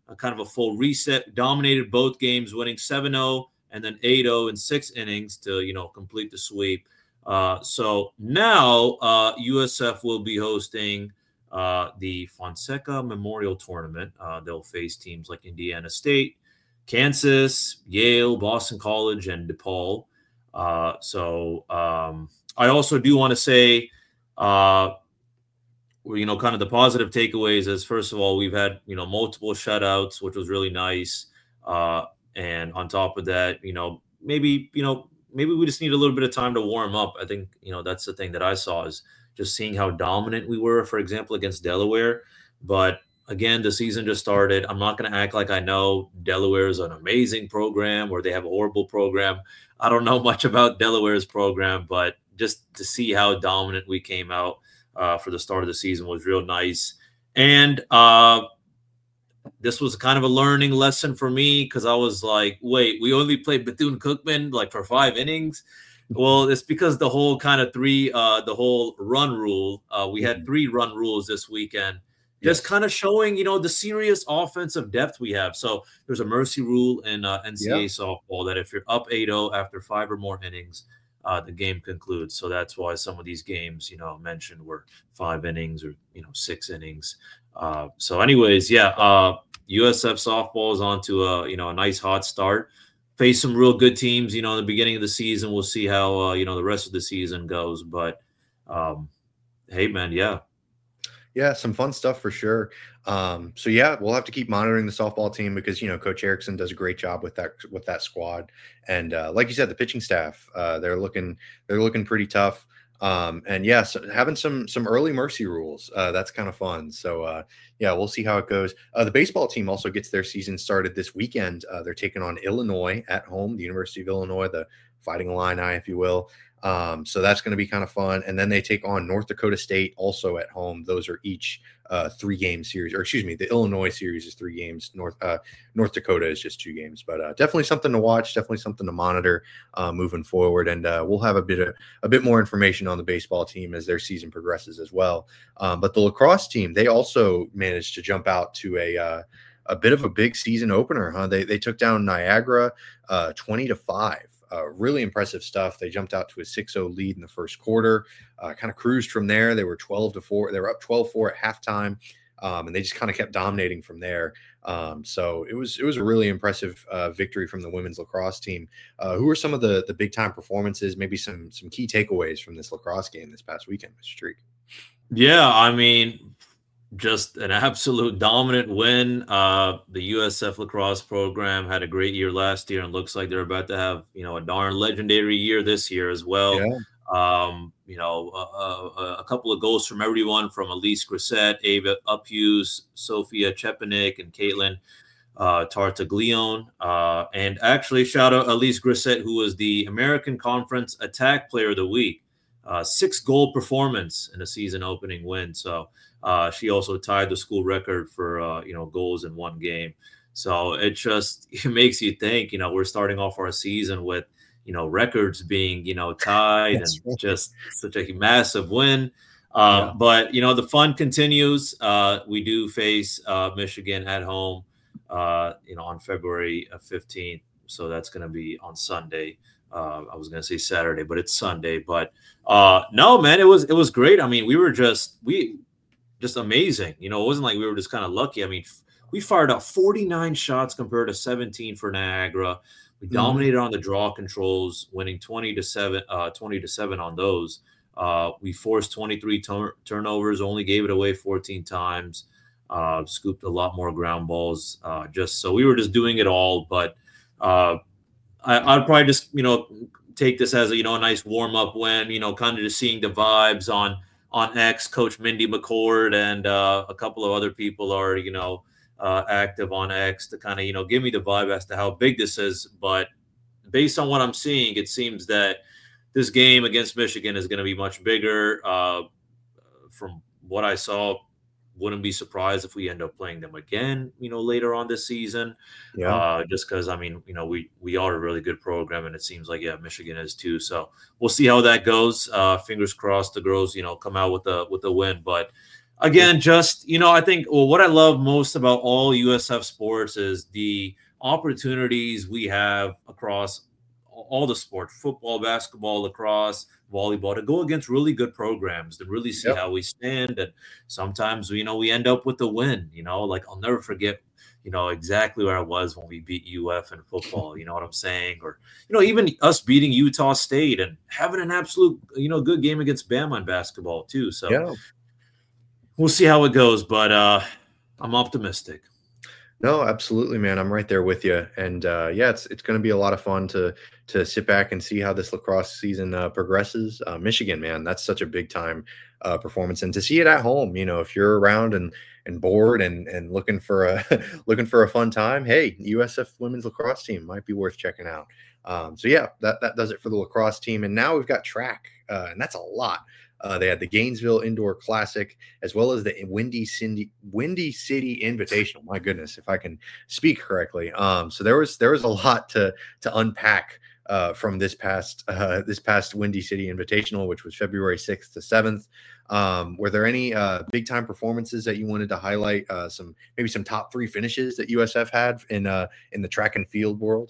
a kind of a full reset, dominated both games, winning seven oh and then eight oh in six innings to, you know, complete the sweep. Uh, so now uh, U S F will be hosting uh, the Fonseca Memorial Tournament. Uh, they'll face teams like Indiana State, Kansas, Yale, Boston College, and DePaul. Uh, so um, I also do want to say, uh, you know, kind of the positive takeaways is, first of all, we've had, you know, multiple shutouts, which was really nice. Uh, and on top of that, you know, maybe, you know, maybe we just need a little bit of time to warm up. I think, you know, that's the thing that I saw, is just seeing how dominant we were, for example, against Delaware. But again, the season just started. I'm not going to act like I know Delaware is an amazing program or they have a horrible program. I don't know much about Delaware's program, but just to see how dominant we came out uh, for the start of the season was real nice. And uh, this was kind of a learning lesson for me, because I was like, wait, we only played Bethune-Cookman like for five innings. Well, it's because the whole kind of three, uh, the whole run rule, uh, we had three run rules this weekend, just yes. kind of showing, you know, the serious offensive depth we have. So there's a mercy rule in uh, N C A A yeah. softball that if you're up eight oh after five or more innings, uh, the game concludes. So that's why some of these games, you know, mentioned were five innings or, you know, six innings. Uh, so anyways, yeah, uh, U S F softball is on to a, you know, a nice hot start. Face some real good teams, you know, in the beginning of the season. We'll see how, uh, you know, the rest of the season goes. But, um, hey, man, yeah. Yeah, some fun stuff for sure. Um, so, yeah, we'll have to keep monitoring the softball team because, you know, Coach Erickson does a great job with that with that squad. And uh, like you said, the pitching staff, uh, they're looking they're looking pretty tough. Um, and yes, yeah, so having some some early mercy rules, uh, that's kind of fun. So uh, yeah, we'll see how it goes. Uh, the baseball team also gets their season started this weekend. Uh, they're taking on Illinois at home, the University of Illinois, the Fighting Illini, if you will. Um, so that's going to be kind of fun. And then they take on North Dakota State also at home. Those are each uh, three game series, or excuse me, the Illinois series is three games. North uh, North Dakota is just two games, but uh, definitely something to watch, definitely something to monitor uh, moving forward. And uh, we'll have a bit of a bit more information on the baseball team as their season progresses as well. Um, but the lacrosse team, they also managed to jump out to a uh, a bit of a big season opener, huh? They they took down Niagara uh, twenty to five. Uh, really impressive stuff. They jumped out to a six oh lead in the first quarter, uh, kind of cruised from there. They were twelve to four. They were up twelve four at halftime, um, and they just kind of kept dominating from there. Um, so it was it was a really impressive uh, victory from the women's lacrosse team. Uh, who are some of the the big time performances? Maybe some some key takeaways from this lacrosse game this past weekend, Mister Streak? Yeah, I mean, just an absolute dominant win. Uh, the U S F lacrosse program had a great year last year and looks like they're about to have, you know, a darn legendary year this year as well. Yeah. Um, you know, uh, uh, a couple of goals from everyone, from Elise Grissett, Ava Uphughes, Sophia Chepanik, and Caitlin uh, Tartaglione. Uh, and actually, shout out Elise Grissett, who was the American Conference Attack Player of the Week. Uh, six goal performance in a season opening win. So uh, she also tied the school record for, uh, you know, goals in one game. So it just it makes you think, you know, we're starting off our season with, you know, records being, you know, tied and right. just such a massive win. Um, yeah. But, you know, the fun continues. Uh, we do face uh, Michigan at home, uh, you know, on February fifteenth. So that's going to be on Sunday. Uh, I was going to say Saturday, but it's Sunday. But uh, no, man, it was it was great. I mean, we were just we just amazing. You know, it wasn't like we were just kind of lucky. I mean, f- we fired out forty-nine shots compared to seventeen for Niagara. We dominated mm-hmm. on the draw controls, winning twenty to seven, uh, twenty to seven on those. Uh, we forced twenty-three tur- turnovers, only gave it away fourteen times. Uh, scooped a lot more ground balls. Uh, just so we were just doing it all, but. Uh, I, I'd probably just, you know, take this as a, you know, a nice warm up win, you know, kind of just seeing the vibes on, on X. Coach Mindy McCord and uh, a couple of other people are, you know, uh, active on X to kind of, you know, give me the vibe as to how big this is. But based on what I'm seeing, it seems that this game against Michigan is going to be much bigger. Uh, from what I saw, wouldn't be surprised if we end up playing them again, you know, later on this season. Yeah. Uh, just because, I mean, you know, we we are a really good program, and it seems like, yeah, Michigan is too. So we'll see how that goes. Uh, fingers crossed the girls, you know, come out with a with a win. But again, just, you know, I think, well, what I love most about all U S F sports is the opportunities we have across all the sports, football, basketball, lacrosse, volleyball, to go against really good programs, to really see Yep. how we stand. And sometimes, you know, we end up with the win, you know, like I'll never forget, you know, exactly where I was when we beat U F in football, you know what I'm saying? Or, you know, even us beating Utah State and having an absolute, you know, good game against Bama in basketball too. So Yeah. we'll see how it goes, but uh, I'm optimistic. No, absolutely, man. I'm right there with you. And uh, yeah, it's it's going to be a lot of fun to to sit back and see how this lacrosse season uh, progresses. Uh, Michigan, man, that's such a big time uh, performance, and to see it at home. You know, if you're around and and bored and and looking for a looking for a fun time, hey, U S F women's lacrosse team might be worth checking out. Um, so yeah, that that does it for the lacrosse team. And now we've got track, uh, and that's a lot. Uh, they had the Gainesville Indoor Classic, as well as the Windy City Windy City Invitational. My goodness, if I can speak correctly. Um, so there was there was a lot to to unpack uh, from this past uh, this past Windy City Invitational, which was February sixth to seventh. Um, were there any uh, big time performances that you wanted to highlight? Uh, some maybe some top three finishes that U S F had in uh, in the track and field world.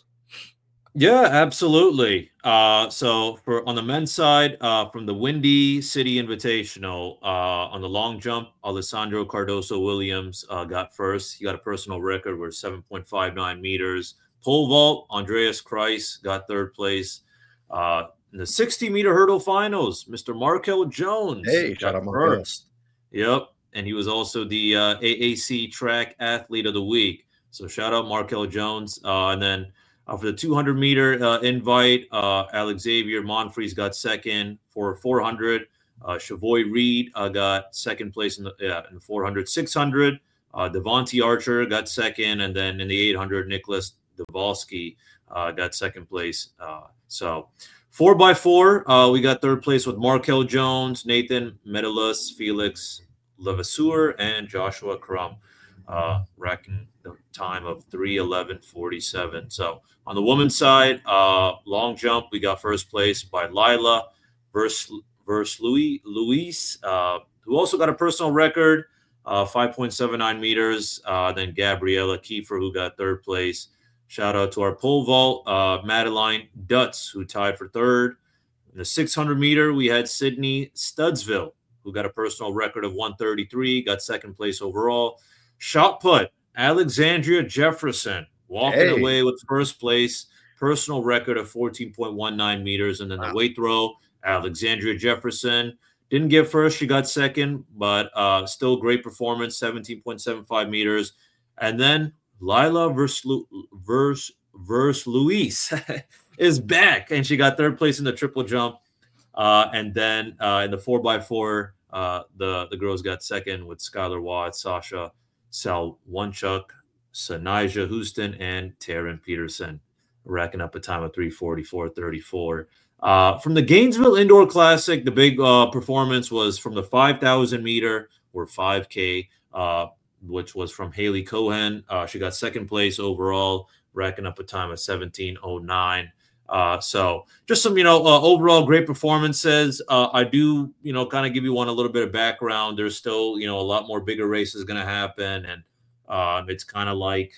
Yeah, absolutely. Uh, so for on the men's side, uh, from the Windy City Invitational, uh, on the long jump, Alessandro Cardoso Williams uh, got first. He got a personal record with seven point five nine meters. Pole vault, Andreas Kreis got third place. Uh, in the sixty meter hurdle finals, Mister Markel Jones Hey, got shout out Markel. first. Yep, and he was also the uh, A A C Track Athlete of the Week. So shout out Markel Jones, uh, and then. Uh, for the two hundred meter uh, invite, uh, Alex Xavier Monfries got second. For four hundred, uh, Chavoy Reed uh, got second place in the, yeah, in the four hundred. six hundred, uh, Devontae Archer got second. And then in the eight hundred, Nicholas Dvorsky uh, got second place. Uh, so four by four, uh, we got third place with Markel Jones, Nathan Medalus, Felix Levasseur, and Joshua Crum. Uh, racking the time of three eleven forty-seven. So on the women's side, uh, long jump, we got first place by Lila versus, versus Louis, Luis, uh, who also got a personal record, uh, five point seven nine meters. Uh, then Gabriella Kiefer, who got third place. Shout out to our pole vault, uh, Madeline Dutz, who tied for third. In the six hundred meter, we had Sydney Studsville, who got a personal record of one thirty-three, got second place overall. Shot put, Alexandria Jefferson walking Hey. away with first place, personal record of fourteen point one nine meters. And then Wow. the weight throw, Alexandria Jefferson didn't get first, she got second, but uh, still great performance, seventeen point seven five meters. And then Lila versus, versus, versus Luis is back, and she got third place in the triple jump. Uh, and then uh, in the four by four, uh, the, the girls got second with Skylar Watts, Sasha Sal Wonchuk, Sanija Houston, and Taryn Peterson, racking up a time of three forty-four thirty-four. Uh, from the Gainesville Indoor Classic, the big uh, performance was from the five thousand meter or five K, uh, which was from Haley Cohen. Uh, she got second place overall, racking up a time of seventeen oh nine. Uh, so just some, you know, uh, overall great performances. Uh, I do, you know, kind of give you one a little bit of background. There's still, you know, a lot more bigger races going to happen. And uh, it's kind of like,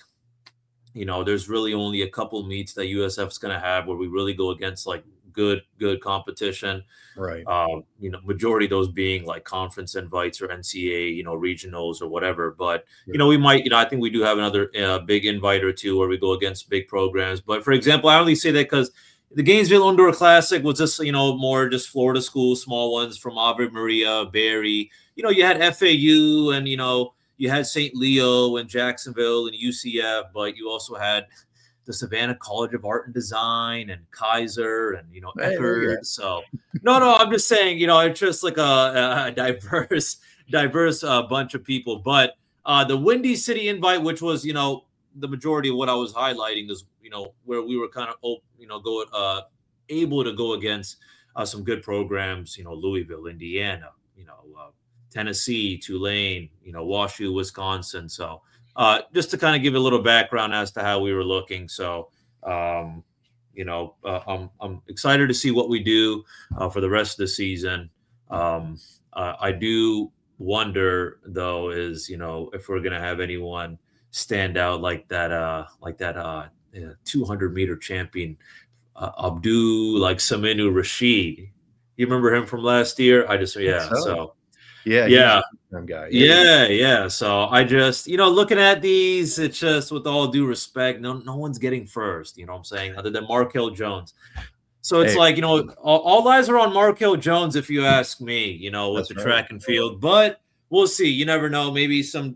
you know, there's really only a couple meets that U S F is going to have where we really go against like good, good competition. Right. Uh, you know, majority of those being like conference invites or N C A A, you know, regionals or whatever. But, Yeah. you know, we might, you know, I think we do have another uh, big invite or two where we go against big programs. But for example, I only say that because the Gainesville Indoor Classic was just, you know, more just Florida schools, small ones from Ave Maria, Barry. You know, you had F A U and, you know, you had Saint Leo and Jacksonville and U C F, but you also had the Savannah College of Art and Design and Kaiser and, you know, Hey, Eckerd. yeah. So, no, no, I'm just saying, you know, it's just like a, a diverse, diverse uh, bunch of people. But uh, the Windy City invite, which was, you know, the majority of what I was highlighting is, you know, where we were kind of, you know, go uh, able to go against uh, some good programs, you know, Louisville, Indiana, you know, uh, Tennessee, Tulane, you know, WashU, Wisconsin. So uh, just to kind of give a little background as to how we were looking. So, um, you know, uh, I'm, I'm excited to see what we do uh, for the rest of the season. Um, uh, I do wonder though is, you know, if we're gonna have anyone stand out like that, uh, like that uh, two hundred meter champion, uh, Abdul, like Saminu Rashid. You remember him from last year? I just yeah. So, So yeah, yeah. Guy. Yeah, yeah. So I just, you know, looking at these, it's just with all due respect, no, no one's getting first. You know what I'm saying? Other than Markel Jones. So it's Hey. like, you know, all, all eyes are on Markel Jones, if you ask me, you know, with That's the right. track and field. But we'll see. You never know. Maybe some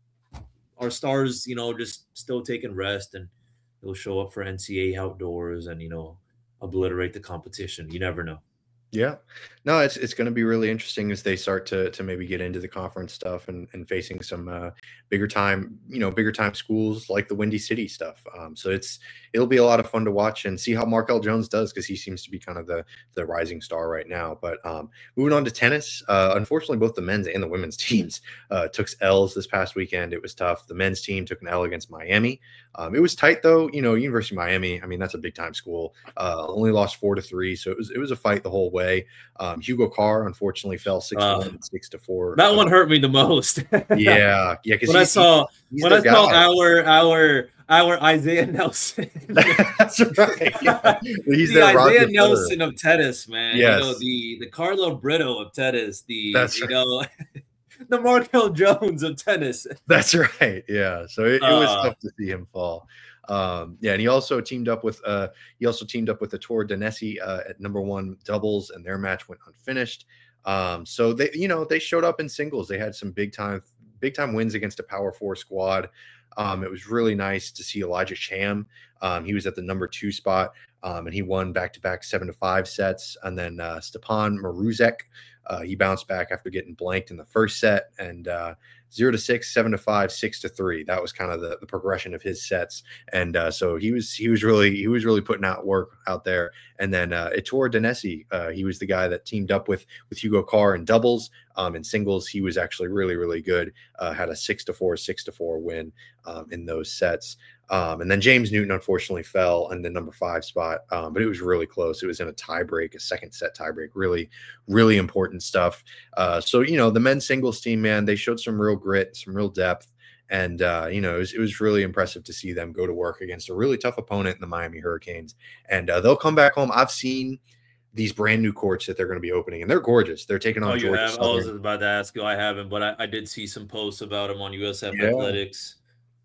our stars, you know, just still taking rest, and they'll show up for N C A A outdoors and, you know, obliterate the competition. You never know. Yeah, no, it's it's going to be really interesting as they start to to maybe get into the conference stuff and and facing some uh, bigger time, you know, bigger time schools like the Windy City stuff. Um, so it's it'll be a lot of fun to watch and see how Markel Jones does, because he seems to be kind of the the rising star right now. But um, moving on to tennis, uh, unfortunately, both the men's and the women's teams uh, took L's this past weekend. It was tough. The men's team took an L against Miami. Um, it was tight though. You know, University of Miami, I mean, that's a big time school. Uh, only lost four to three, so it was it was a fight the whole way. Um, Hugo Carr unfortunately fell six Uh, to one, six to four. That uh, one hurt me the most. Yeah, yeah. Because when I saw he's when their I saw guy. our our our Isaiah Nelson. That's right. Yeah. He's the their Isaiah Roger Nelson Federer. of tennis, man. Yes. You know, the the Carlo Brito of tennis. The That's you right. know the Markel Jones of tennis. That's right. Yeah. So it, it was Uh, tough to see him fall. Um, yeah, and he also teamed up with uh he also teamed up with the Tor Danesi uh, at number one doubles, and their match went unfinished. Um, so they, you know, they showed up in singles. They had some big time, big time wins against a power four squad. Um, it was really nice to see Elijah Cham. Um, he was at the number two spot, um, and he won back to back seven to five sets. And then uh, Stepan Maruzek, uh, he bounced back after getting blanked in the first set, and uh, zero to six, seven to five, six to three. That was kind of the, the progression of his sets, and uh, so he was he was really he was really putting out work out there. And then uh, Ettore Danesi, uh, he was the guy that teamed up with with Hugo Carr in doubles. Um, in singles, he was actually really really good. Uh, had a six to four, six to four win um, in those sets. Um, and then James Newton unfortunately fell in the number five spot, um, but it was really close. It was in a tiebreak, a second set tiebreak. Really, really important stuff. Uh, so you know, the men's singles team, man, they showed some real grit, some real depth, and uh, you know, it was, it was really impressive to see them go to work against a really tough opponent in the Miami Hurricanes. And uh, they'll come back home. I've seen these brand new courts that they're going to be opening, and they're gorgeous. They're taking on oh, you Georgia have? Southern. I was about to ask you. I haven't, but I, I did see some posts about him on U S F Yeah. Athletics.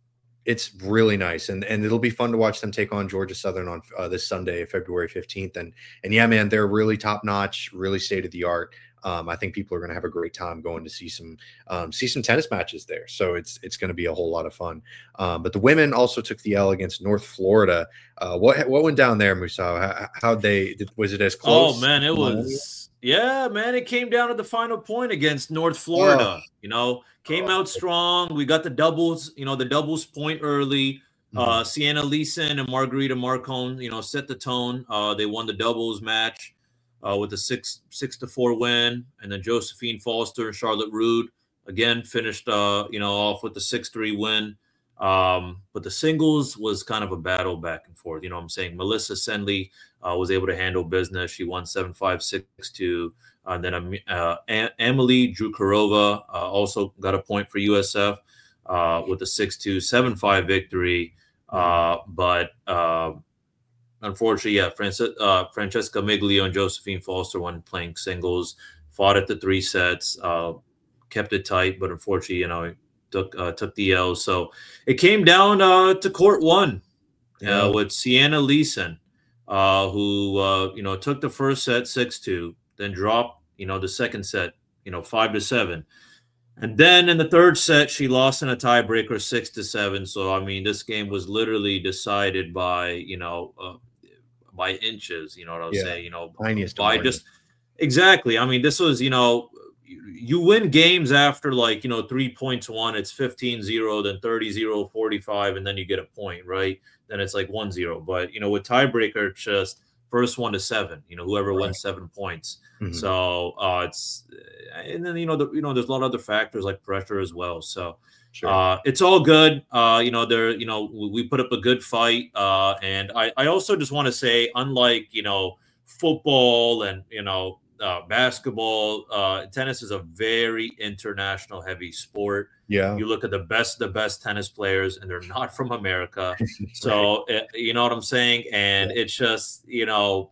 It's really nice, and and it'll be fun to watch them take on Georgia Southern on uh, this Sunday, February fifteenth. And and yeah, man, they're really top notch, really state of the art. Um, I think people are going to have a great time going to see some um, see some tennis matches there. So it's it's going to be a whole lot of fun. Um, but the women also took the L against North Florida. Uh, what what went down there, Musa? How how they did, was it as close? Oh man, it was yeah, man. It came down to the final point against North Florida. Oh. You know, came oh. out strong. We got the doubles. You know, the doubles point early. Mm-hmm. Uh, Sienna Leeson and Margarita Marcon, you know, set the tone. Uh, they won the doubles match uh, with a six six to four win, and then Josephine Foster and Charlotte Rude again finished, uh, you know, off with the six three win. Um, but the singles was kind of a battle back and forth. You know what I'm saying? Melissa Senley uh, was able to handle business. She won seven five, six two. Uh, and then uh, Emily Drukarova uh, also got a point for U S F uh, with a six two, seven five victory. Uh, but uh, unfortunately, yeah, Frances- uh, Francesca Miglio and Josephine Foster, when playing singles, fought at the three sets, uh, kept it tight, but unfortunately, you know, took uh, took the L. So it came down uh, to court one yeah. uh, with Sienna Leeson, uh, who, uh, you know, took the first set six two, then dropped, you know, the second set, you know, five to seven. And then in the third set, she lost in a tiebreaker six to seven. So, I mean, this game was literally decided by, you know, uh, by inches, you know what I was yeah. saying, you know, Tiniest by just exactly. I mean, this was, you know, you win games after like, you know, three points won, it's fifteen zero, then thirty zero, forty-five, and then you get a point, right? Then it's like one zero. But, you know, with tiebreaker, it's just first one to seven, you know, whoever right. wins seven points. Mm-hmm. So uh, it's, and then, you know, the, you know, there's a lot of other factors like pressure as well. So sure. uh, it's all good. Uh, you know, there, you know, we put up a good fight. Uh, and I, I also just want to say, unlike, you know, football and, you know, uh, basketball, uh, tennis is a very international heavy sport. Yeah. You look at the best, the best tennis players, and they're not from America. So, right. it, you know what I'm saying? And yeah. it's just, you know,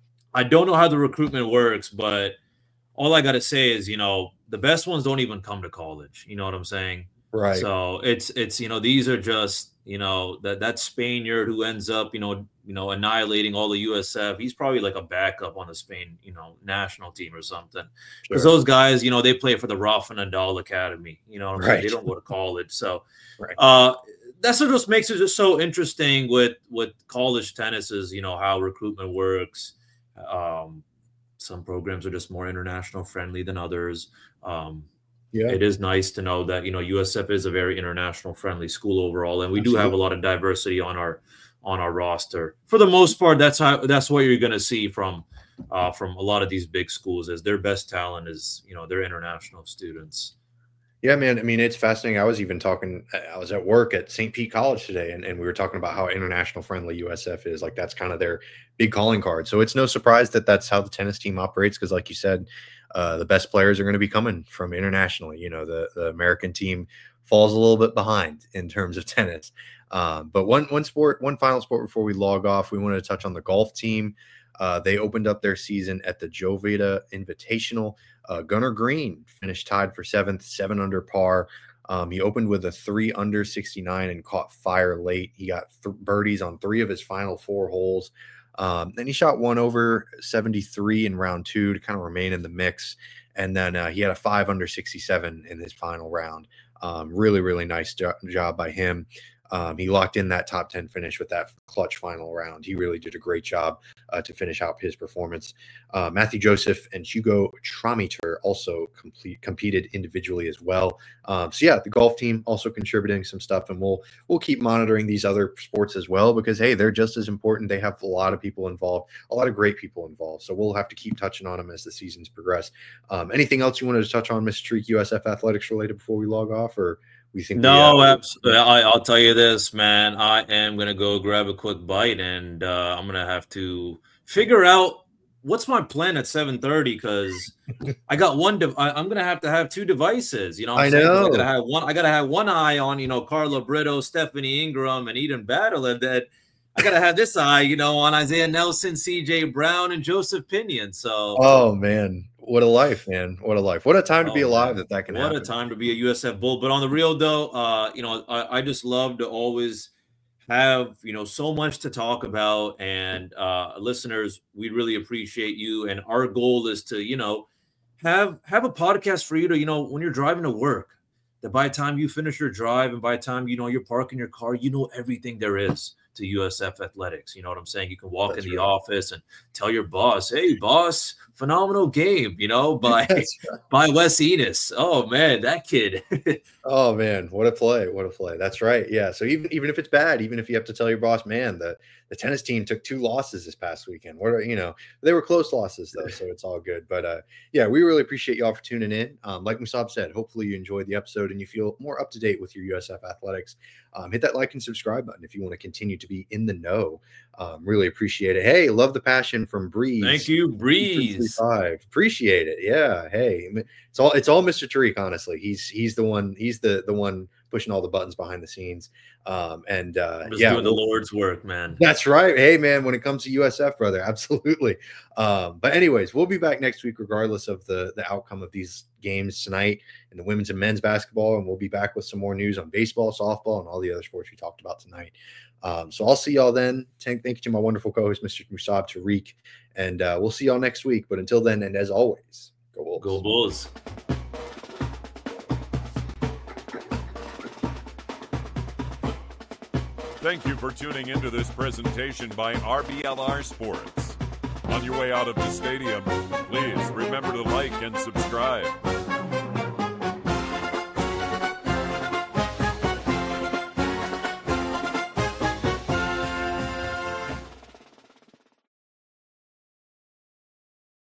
I don't know how the recruitment works, but all I got to say is, you know, the best ones don't even come to college. You know what I'm saying? Right. So it's, it's, you know, these are just, you know, that, that Spaniard who ends up, you know, you know, annihilating all the U S F. He's probably like a backup on the Spain, you know, national team or something. Because sure. those guys, you know, they play for the Rafa Nadal Academy. You know what I'm right. saying? They don't go to college. So right. uh, that's what just makes it just so interesting with, with college tennis is, you know, how recruitment works. Um, some programs are just more international friendly than others. Um, yeah, it is nice to know that, you know, U S F is a very international friendly school overall. And we Absolutely. do have a lot of diversity on our, on our roster. For the most part, that's how, that's what you're going to see from, uh, from a lot of these big schools is their best talent is, you know, their international students. Yeah, man. I mean, it's fascinating. I was even talking, I was at work at Saint Pete College today, and, and we were talking about how international friendly U S F is. Like, that's kind of their big calling card. So it's no surprise that that's how the tennis team operates. Cause like you said, uh, the best players are going to be coming from internationally. You know, the, the American team falls a little bit behind in terms of tennis. Um, but one, one sport, one final sport before we log off, we wanted to touch on the golf team. Uh, they opened up their season at the Jovita Invitational. Uh, Gunnar Green finished tied for seventh, seven under par. Um, he opened with a three under sixty-nine and caught fire late. He got th- birdies on three of his final four holes. Um, then he shot one over seventy-three in round two to kind of remain in the mix. And then uh, he had a five under sixty-seven in his final round. Um, really, really nice jo- job by him. Um, he locked in that top ten finish with that clutch final round. He really did a great job uh, to finish out his performance. Uh, Matthew Joseph and Hugo Tramiter also complete, competed individually as well. Um, so yeah, the golf team also contributing some stuff, and we'll we'll keep monitoring these other sports as well because hey, they're just as important. They have a lot of people involved, a lot of great people involved. So we'll have to keep touching on them as the seasons progress. Um, anything else you wanted to touch on, Mister Treek, U S F athletics related before we log off, or? We think no, we, uh, absolutely. I, I'll tell you this, man. I am gonna go grab a quick bite, and uh, I'm gonna have to figure out what's my plan at seven thirty because I got one. De- I, I'm gonna have to have two devices. You know, what I'm I saying? know. I gotta have one. I gotta have one eye on you know Carla Brito, Stephanie Ingram, and Eden Battle, and then I gotta have this eye, you know, on Isaiah Nelson, C J Brown, and Joseph Pinion. So, oh man. What a life, man. What a life. What a time to oh, be alive man. that that can what happen. What a time to be a U S F Bull. But on the real, though, uh, you know, I, I just love to always have, you know, so much to talk about. And uh, listeners, we really appreciate you. And our goal is to, you know, have have a podcast for you to, you know, when you're driving to work, that by the time you finish your drive and by the time, you know, you're parking your car, you know everything there is to U S F athletics. You know what I'm saying? You can walk That's in the right. office and tell your boss, hey, boss, phenomenal game, you know, by right. by Wes Enos. Oh, man, that kid. Oh, man, what a play. What a play. That's right. Yeah. So even, even if it's bad, even if you have to tell your boss, man, the, the tennis team took two losses this past weekend. What are, you know, they were close losses, though, so it's all good. But, uh, yeah, we really appreciate y'all for tuning in. Um, like Musab said, hopefully you enjoyed the episode and you feel more up to date with your U S F athletics. Um, hit that like and subscribe button if you want to continue to be in the know. Um, really appreciate it. Hey, love the passion from Breeze. Thank you, Breeze. Appreciate it. Yeah. Hey, it's all it's all Mister Tariq. Honestly, he's he's the one. He's the the one pushing all the buttons behind the scenes. Um, and uh, yeah, doing the Lord's work, man. That's right. Hey, man, when it comes to U S F, brother, absolutely. Um, but anyways, we'll be back next week, regardless of the the outcome of these games tonight in the women's and men's basketball, and we'll be back with some more news on baseball, softball, and all the other sports we talked about tonight. Um, so I'll see y'all then. Thank, thank you to my wonderful co-host, Mister Musab Tariq, and uh, we'll see y'all next week. But until then, and as always, go Bulls. Go Bulls. Thank you for tuning into this presentation by R B L R Sports. On your way out of the stadium, please remember to like and subscribe.